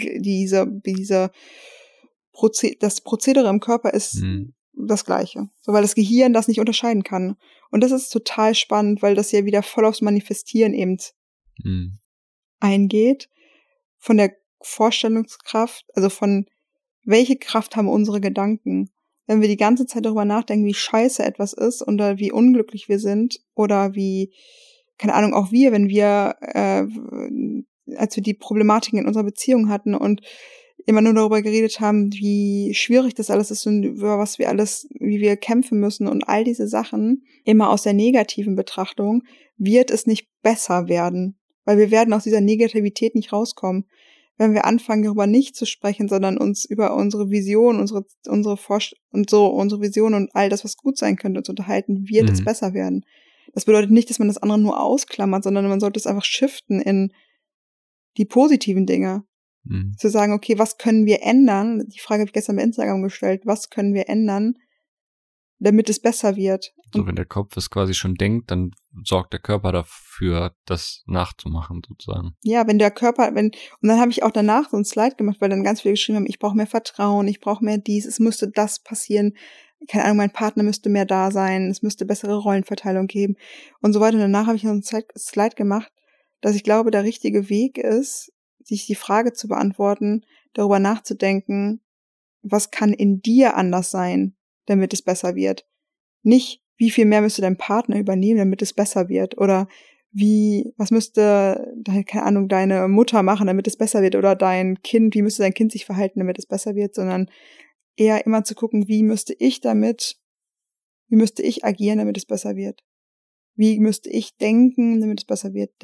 das Prozedere im Körper ist das Gleiche. So, weil das Gehirn das nicht unterscheiden kann. Und das ist total spannend, weil das ja wieder voll aufs Manifestieren eben eingeht. Von der Vorstellungskraft, also von welche Kraft haben unsere Gedanken? Wenn wir die ganze Zeit darüber nachdenken, wie scheiße etwas ist oder wie unglücklich wir sind oder wie, keine Ahnung, auch wir, wenn wir, als wir die Problematiken in unserer Beziehung hatten und immer nur darüber geredet haben, wie schwierig das alles ist und über was wir alles, wie wir kämpfen müssen und all diese Sachen, immer aus der negativen Betrachtung, wird es nicht besser werden, weil wir werden aus dieser Negativität nicht rauskommen. Wenn wir anfangen, darüber nicht zu sprechen, sondern uns über unsere Vision, unsere Vision und all das, was gut sein könnte, zu unterhalten, wird es besser werden. Das bedeutet nicht, dass man das andere nur ausklammert, sondern man sollte es einfach shiften in die positiven Dinge. Zu sagen, okay, was können wir ändern? Die Frage habe ich gestern bei Instagram gestellt. Was können wir ändern, damit es besser wird? So, wenn der Kopf es quasi schon denkt, dann sorgt der Körper dafür, das nachzumachen, sozusagen. Ja, wenn der Körper, und dann habe ich auch danach so ein Slide gemacht, weil dann ganz viele geschrieben haben, ich brauche mehr Vertrauen, ich brauche mehr dies, es müsste das passieren, keine Ahnung, mein Partner müsste mehr da sein, es müsste bessere Rollenverteilung geben und so weiter. Und danach habe ich noch ein Slide gemacht, dass ich glaube, der richtige Weg ist, sich die Frage zu beantworten, darüber nachzudenken, was kann in dir anders sein, damit es besser wird. Nicht, wie viel mehr müsste dein Partner übernehmen, damit es besser wird, oder was müsste, keine Ahnung, deine Mutter machen, damit es besser wird, oder dein Kind, wie müsste dein Kind sich verhalten, damit es besser wird, sondern eher immer zu gucken, wie müsste ich agieren, damit es besser wird. Wie müsste ich denken, damit es besser wird,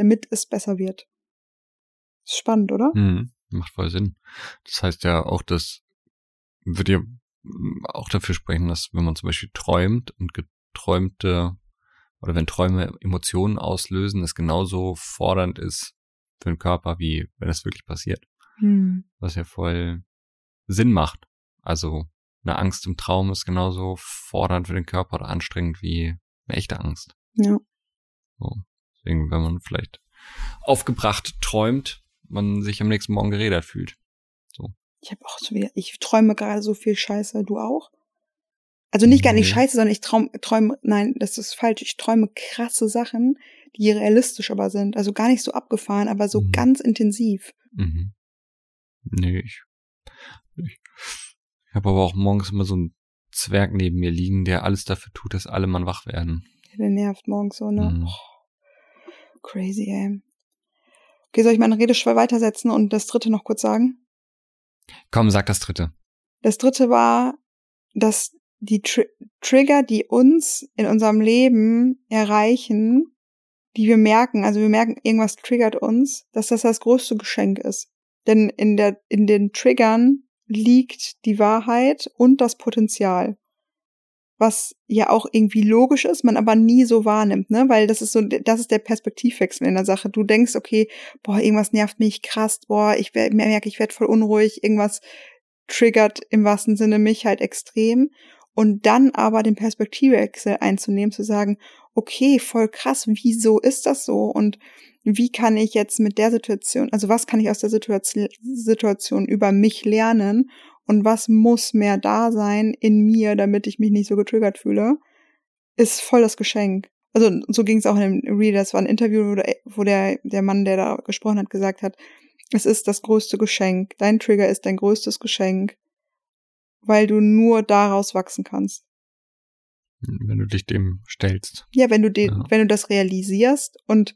Ist spannend, oder? Macht voll Sinn. Das heißt ja auch, das würde ja auch dafür sprechen, dass wenn man zum Beispiel träumt und wenn Träume Emotionen auslösen, es genauso fordernd ist für den Körper, wie wenn es wirklich passiert. Was ja voll Sinn macht. Also eine Angst im Traum ist genauso fordernd für den Körper oder anstrengend wie eine echte Angst. Ja. So. Deswegen, wenn man vielleicht aufgebracht träumt, man sich am nächsten Morgen gerädert fühlt. So. Ich träume gerade so viel Scheiße, du auch? Also nicht gar nicht Scheiße, sondern ich träume, nein, das ist falsch, ich träume krasse Sachen, die realistisch aber sind, also gar nicht so abgefahren, aber so ganz intensiv. Nee, ich habe aber auch morgens immer so einen Zwerg neben mir liegen, der alles dafür tut, dass alle Mann wach werden. Der nervt morgens so, ne? Crazy, ey. Okay, soll ich meine Rede weitersetzen und das dritte noch kurz sagen? Komm, sag das dritte. Das dritte war, dass die Trigger, die uns in unserem Leben erreichen, die wir merken, also wir merken, irgendwas triggert uns, dass das größte Geschenk ist. Denn in den Triggern liegt die Wahrheit und das Potenzial. was ja auch irgendwie logisch ist, man aber nie so wahrnimmt, ne? Weil das ist der Perspektivwechsel in der Sache. Du denkst, okay, boah, irgendwas nervt mich krass, boah, ich merke, ich werde voll unruhig, irgendwas triggert im wahrsten Sinne mich halt extrem. Und dann aber den Perspektivwechsel einzunehmen, zu sagen, okay, voll krass, wieso ist das so? Und wie kann ich jetzt mit der Situation, also was kann ich aus der Situation über mich lernen? Und was muss mehr da sein in mir, damit ich mich nicht so getriggert fühle, ist voll das Geschenk. Also so ging es auch in dem Reel, das war ein Interview, wo der Mann, der da gesprochen hat, gesagt hat, es ist das größte Geschenk. Dein Trigger ist dein größtes Geschenk, weil du nur daraus wachsen kannst. Wenn du dich dem stellst. Ja, wenn du das realisierst und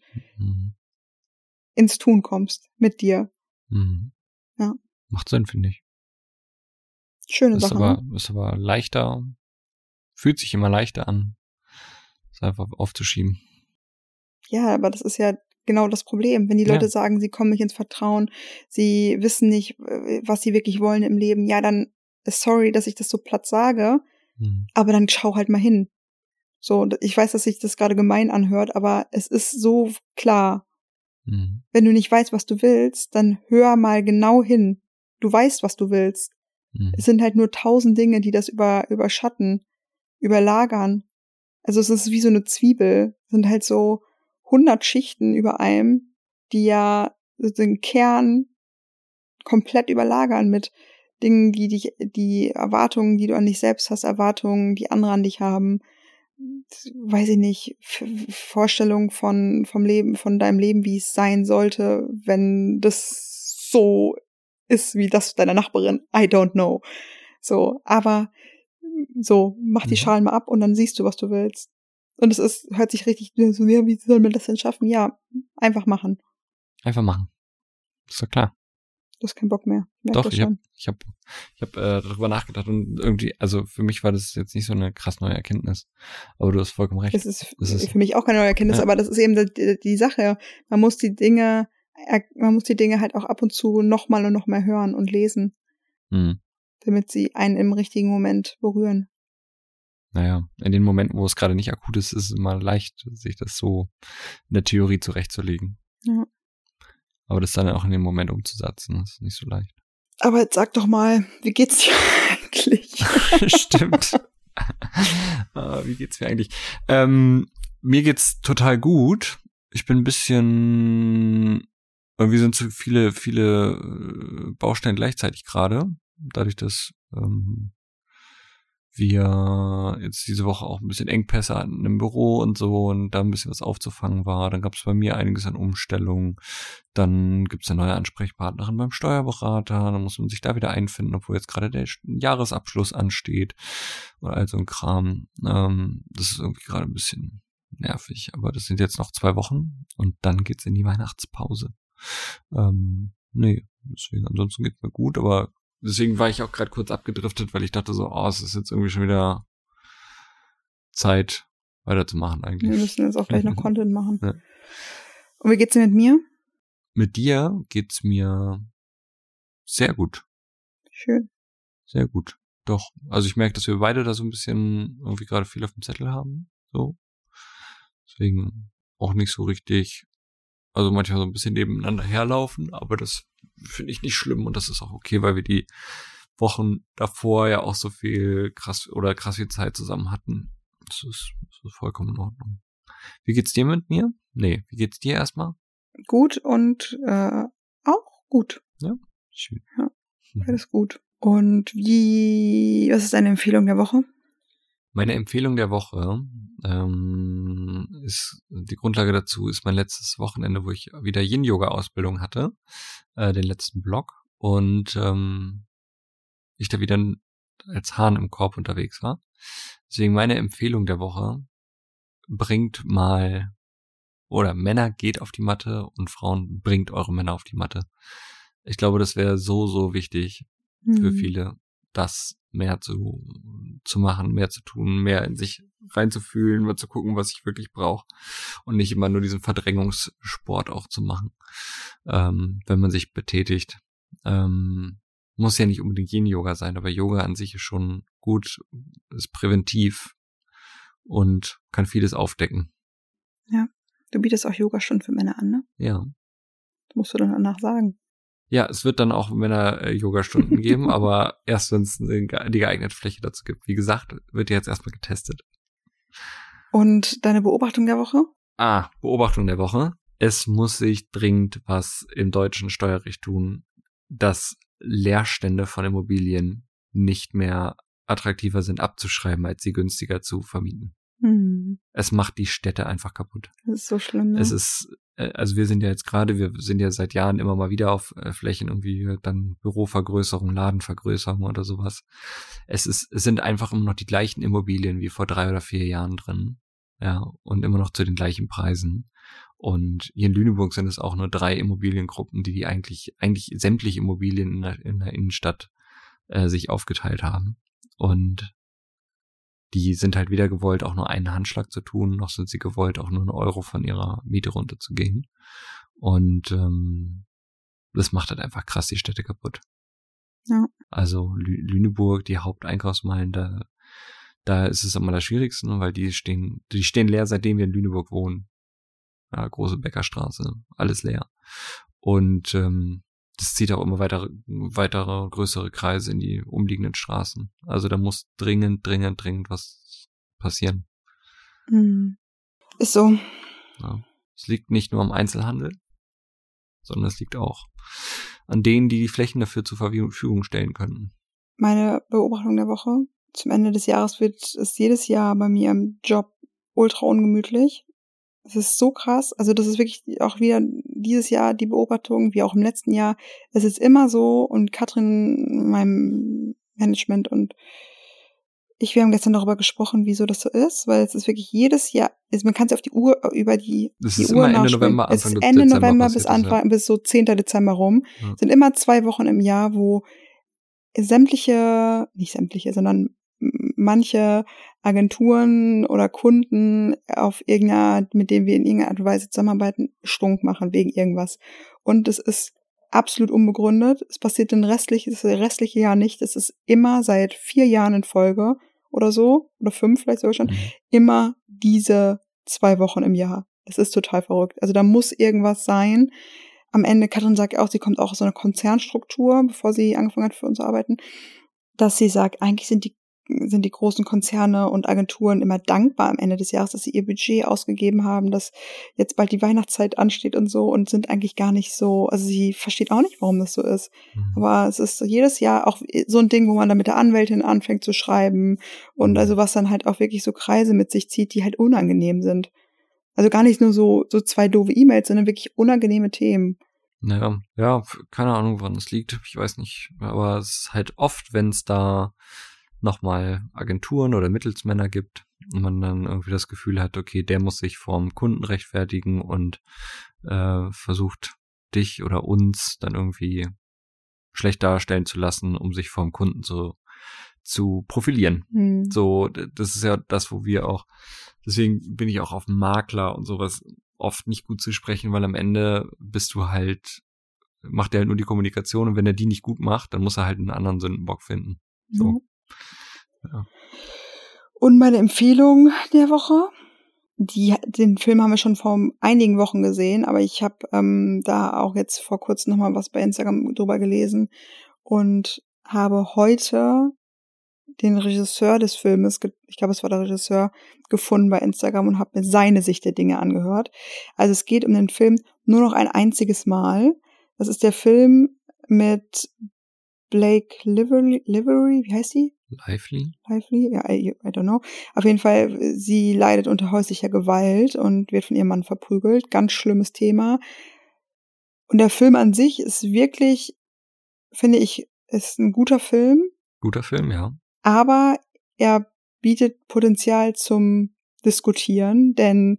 ins Tun kommst mit dir. Ja. Macht Sinn, finde ich. Schöne Sache. Ist aber leichter, fühlt sich immer leichter an, es einfach aufzuschieben. Ja, aber das ist ja genau das Problem. Wenn die Leute sagen, sie kommen nicht ins Vertrauen, sie wissen nicht, was sie wirklich wollen im Leben, ja, dann sorry, dass ich das so platt sage, aber dann schau halt mal hin. So, ich weiß, dass sich das gerade gemein anhört, aber es ist so klar. Wenn du nicht weißt, was du willst, dann hör mal genau hin. Du weißt, was du willst. Es sind halt nur 1000 Dinge, die das überschatten, überlagern. Also es ist wie so eine Zwiebel. Es sind halt so 100 Schichten über einem, die ja den Kern komplett überlagern mit Dingen, die Erwartungen, die du an dich selbst hast, Erwartungen, die andere an dich haben, weiß ich nicht, Vorstellung vom Leben, von deinem Leben, wie es sein sollte, wenn das so ist wie das deiner Nachbarin. I don't know. So, aber so, mach die Schalen mal ab und dann siehst du, was du willst. Und hört sich richtig so, ja, wie soll man das denn schaffen? Ja, einfach machen. Einfach machen. Ist doch klar. Du hast keinen Bock mehr. Doch, ich hab darüber nachgedacht und irgendwie, also für mich war das jetzt nicht so eine krass neue Erkenntnis. Aber du hast vollkommen recht. Das ist für mich auch keine neue Erkenntnis, aber das ist eben die Sache. Man muss die Dinge halt auch ab und zu nochmal und nochmal hören und lesen. Damit sie einen im richtigen Moment berühren. Naja, in den Momenten, wo es gerade nicht akut ist, ist es immer leicht, sich das so in der Theorie zurechtzulegen. Ja. Aber das dann auch in dem Moment umzusetzen, das ist nicht so leicht. Aber jetzt sag doch mal, wie geht's dir eigentlich? Stimmt. Wie geht's mir eigentlich? Mir geht's total gut. Ich bin ein bisschen, irgendwie sind zu viele Baustellen gleichzeitig gerade. Dadurch, dass wir jetzt diese Woche auch ein bisschen Engpässe hatten im Büro und so und da ein bisschen was aufzufangen war. Dann gab es bei mir einiges an Umstellungen. Dann gibt es eine neue Ansprechpartnerin beim Steuerberater. Dann muss man sich da wieder einfinden, obwohl jetzt gerade der Jahresabschluss ansteht oder all so ein Kram. Das ist irgendwie gerade ein bisschen nervig. Aber das sind jetzt noch 2 Wochen und dann geht's in die Weihnachtspause. Deswegen ansonsten geht's mir gut, aber deswegen war ich auch gerade kurz abgedriftet, weil ich dachte so, es ist jetzt irgendwie schon wieder Zeit, weiterzumachen eigentlich. Wir müssen jetzt auch gleich noch Content machen. Ja. Und wie geht's dir mit mir? Mit dir geht's mir sehr gut. Schön. Sehr gut. Doch. Also ich merke, dass wir beide da so ein bisschen irgendwie gerade viel auf dem Zettel haben. So. Deswegen auch nicht so richtig, also manchmal so ein bisschen nebeneinander herlaufen, aber das finde ich nicht schlimm und das ist auch okay, weil wir die Wochen davor ja auch so viel krass viel Zeit zusammen hatten. Das ist vollkommen in Ordnung. Wie geht's dir mit mir? Nee, wie geht's dir erstmal? Gut und auch gut. Ja, schön. Ja, alles gut. Und was ist deine Empfehlung der Woche? Meine Empfehlung der Woche ist, die Grundlage dazu ist mein letztes Wochenende, wo ich wieder Yin-Yoga-Ausbildung hatte, den letzten Block und ich da wieder als Hahn im Korb unterwegs war. Deswegen meine Empfehlung der Woche, Männer geht auf die Matte und Frauen bringt eure Männer auf die Matte. Ich glaube, das wäre so wichtig für viele, das mehr zu machen, mehr zu tun, mehr in sich reinzufühlen, mal zu gucken, was ich wirklich brauche und nicht immer nur diesen Verdrängungssport auch zu machen, wenn man sich betätigt. Muss ja nicht unbedingt Yin-Yoga sein, aber Yoga an sich ist schon gut, ist präventiv und kann vieles aufdecken. Ja, du bietest auch Yogastunden für Männer an, ne? Ja. Das musst du dann danach sagen. Ja, es wird dann auch Männer-Yoga-Stunden geben, aber erst, wenn es die geeignete Fläche dazu gibt. Wie gesagt, wird ja jetzt erstmal getestet. Und deine Beobachtung der Woche? Beobachtung der Woche. Es muss sich dringend was im deutschen Steuerrecht tun, dass Leerstände von Immobilien nicht mehr attraktiver sind abzuschreiben, als sie günstiger zu vermieten. Es macht die Städte einfach kaputt. Das ist so schlimm, ne? Es ist, also wir sind ja seit Jahren immer mal wieder auf Flächen irgendwie dann Bürovergrößerung, Ladenvergrößerung oder sowas. Es sind einfach immer noch die gleichen Immobilien wie vor 3 oder 4 Jahren drin. Ja, und immer noch zu den gleichen Preisen. Und hier in Lüneburg sind es auch nur 3 Immobiliengruppen, die eigentlich sämtliche Immobilien in der Innenstadt sich aufgeteilt haben. Und die sind halt weder gewollt, auch nur einen Handschlag zu tun, noch sind sie gewollt, auch nur 1 Euro von ihrer Miete runterzugehen. Und das macht halt einfach krass die Städte kaputt. Ja. Also Lüneburg, die Haupteinkaufsmeilen, da ist es immer das Schwierigste, weil die stehen leer, seitdem wir in Lüneburg wohnen. Ja, große Bäckerstraße, alles leer. Und das zieht auch immer weitere größere Kreise in die umliegenden Straßen. Also da muss dringend was passieren. Ist so. Ja. Es liegt nicht nur am Einzelhandel, sondern es liegt auch an denen, die Flächen dafür zur Verfügung stellen könnten. Meine Beobachtung der Woche. Zum Ende des Jahres wird es jedes Jahr bei mir im Job ultra ungemütlich. Es ist so krass. Also das ist wirklich auch wieder dieses Jahr die Beobachtung, wie auch im letzten Jahr. Es ist immer so, und Katrin, meinem Management und wir haben gestern darüber gesprochen, wieso das so ist, weil es ist wirklich jedes Jahr, man kann es auf die Uhr, über die das die ist Uhr immer Ende nachspielen. November, Es Anfang ist Ende Dezember November bis Anfang, bis so 10. Dezember rum. Ja. Sind immer 2 Wochen im Jahr, wo manche Agenturen oder Kunden mit denen wir in irgendeiner Art und Weise zusammenarbeiten, Stunk machen wegen irgendwas. Und es ist absolut unbegründet. Es passiert das restliche Jahr nicht. Es ist immer seit 4 Jahren in Folge oder so, oder 5 vielleicht sogar schon, immer diese 2 Wochen im Jahr. Das ist total verrückt. Also da muss irgendwas sein. Am Ende, Katrin sagt auch, sie kommt auch aus so einer Konzernstruktur, bevor sie angefangen hat für uns zu arbeiten, dass sie sagt, eigentlich sind die großen Konzerne und Agenturen immer dankbar am Ende des Jahres, dass sie ihr Budget ausgegeben haben, dass jetzt bald die Weihnachtszeit ansteht und so, und sind eigentlich gar nicht so, also sie versteht auch nicht, warum das so ist. Aber es ist jedes Jahr auch so ein Ding, wo man dann mit der Anwältin anfängt zu schreiben und also was dann halt auch wirklich so Kreise mit sich zieht, die halt unangenehm sind. Also gar nicht nur so 2 doofe E-Mails, sondern wirklich unangenehme Themen. Naja, ja, keine Ahnung, woran es liegt. Ich weiß nicht. Aber es ist halt oft, wenn es da nochmal Agenturen oder Mittelsmänner gibt und man dann irgendwie das Gefühl hat, okay, der muss sich vorm Kunden rechtfertigen und versucht dich oder uns dann irgendwie schlecht darstellen zu lassen, um sich vorm Kunden zu profilieren. So, das ist ja das, wo wir auch, deswegen bin ich auch auf Makler und sowas oft nicht gut zu sprechen, weil am Ende macht er halt nur die Kommunikation, und wenn er die nicht gut macht, dann muss er halt einen anderen Sündenbock finden. So. Ja. Und meine Empfehlung der Woche, den Film haben wir schon vor einigen Wochen gesehen, aber ich habe da auch jetzt vor kurzem nochmal was bei Instagram drüber gelesen und habe heute den Regisseur des Filmes, ich glaube, es war der Regisseur, gefunden bei Instagram und habe mir seine Sicht der Dinge angehört. Also es geht um den Film Nur noch ein einziges Mal. Das ist der Film mit Blake Lively, wie heißt sie? Lively? Ja, I don't know. Auf jeden Fall, sie leidet unter häuslicher Gewalt und wird von ihrem Mann verprügelt. Ganz schlimmes Thema. Und der Film an sich ist wirklich, finde ich, ist ein guter Film. Guter Film, ja. Aber er bietet Potenzial zum Diskutieren, denn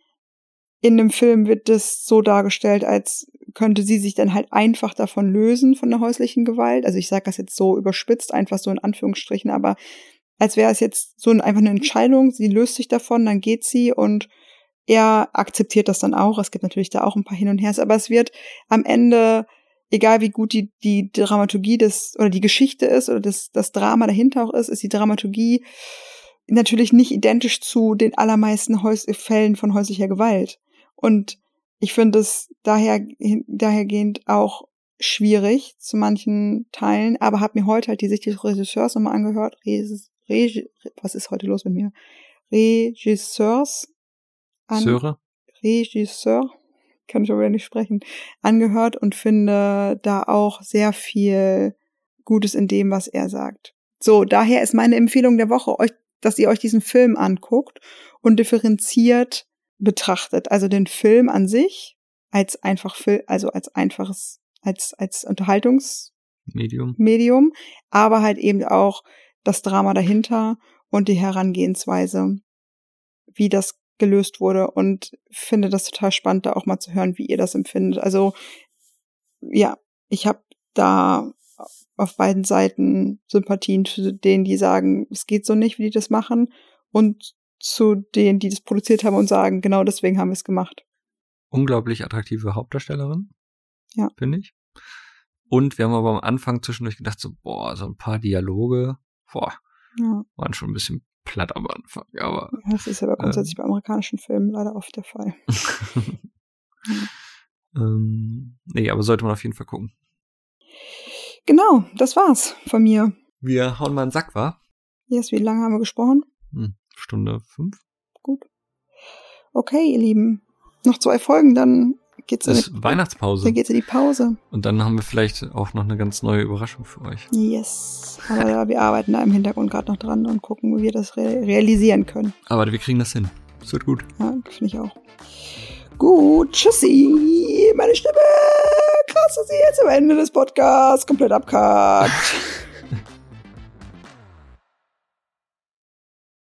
in dem Film wird das so dargestellt, als könnte sie sich dann halt einfach davon lösen, von der häuslichen Gewalt. Also ich sage das jetzt so überspitzt, einfach so in Anführungsstrichen, aber als wäre es jetzt so einfach eine Entscheidung, sie löst sich davon, dann geht sie und er akzeptiert das dann auch. Es gibt natürlich da auch ein paar Hin und Hers, aber es wird am Ende egal wie gut die Dramaturgie oder die Geschichte ist oder das Drama dahinter auch ist die Dramaturgie natürlich nicht identisch zu den allermeisten Fällen von häuslicher Gewalt. Und ich finde es dahergehend auch schwierig zu manchen Teilen, aber habe mir heute halt die Sicht des Regisseurs nochmal angehört. Was ist heute los mit mir? Regisseur, kann ich aber nicht sprechen, angehört und finde da auch sehr viel Gutes in dem, was er sagt. So, daher ist meine Empfehlung der Woche, dass ihr euch diesen Film anguckt und differenziert betrachtet. Also den Film an sich als Unterhaltungsmedium, aber halt eben auch das Drama dahinter und die Herangehensweise, wie das gelöst wurde, und finde das total spannend, da auch mal zu hören, wie ihr das empfindet. Also ja, ich habe da auf beiden Seiten Sympathien zu denen, die sagen, es geht so nicht, wie die das machen, und zu denen, die das produziert haben und sagen, genau deswegen haben wir es gemacht. Unglaublich attraktive Hauptdarstellerin, ja, finde ich. Und wir haben aber am Anfang zwischendurch gedacht, so ein paar Dialoge, waren schon ein bisschen platt am Anfang. Aber das ist aber grundsätzlich bei amerikanischen Filmen leider oft der Fall. Nee, aber sollte man auf jeden Fall gucken. Genau, das war's von mir. Wir hauen mal einen Sack, wa? Yes, wie lange haben wir gesprochen? Stunde 5. Gut. Okay, ihr Lieben. Noch 2 Folgen, dann geht's in die Weihnachtspause. Dann geht's in die Pause. Und dann haben wir vielleicht auch noch eine ganz neue Überraschung für euch. Yes. Aber wir arbeiten da im Hintergrund gerade noch dran und gucken, wie wir das realisieren können. Aber wir kriegen das hin. Das wird gut. Ja, finde ich auch. Gut, tschüssi. Meine Stimme. Krass, dass sie jetzt am Ende des Podcasts komplett abkackt.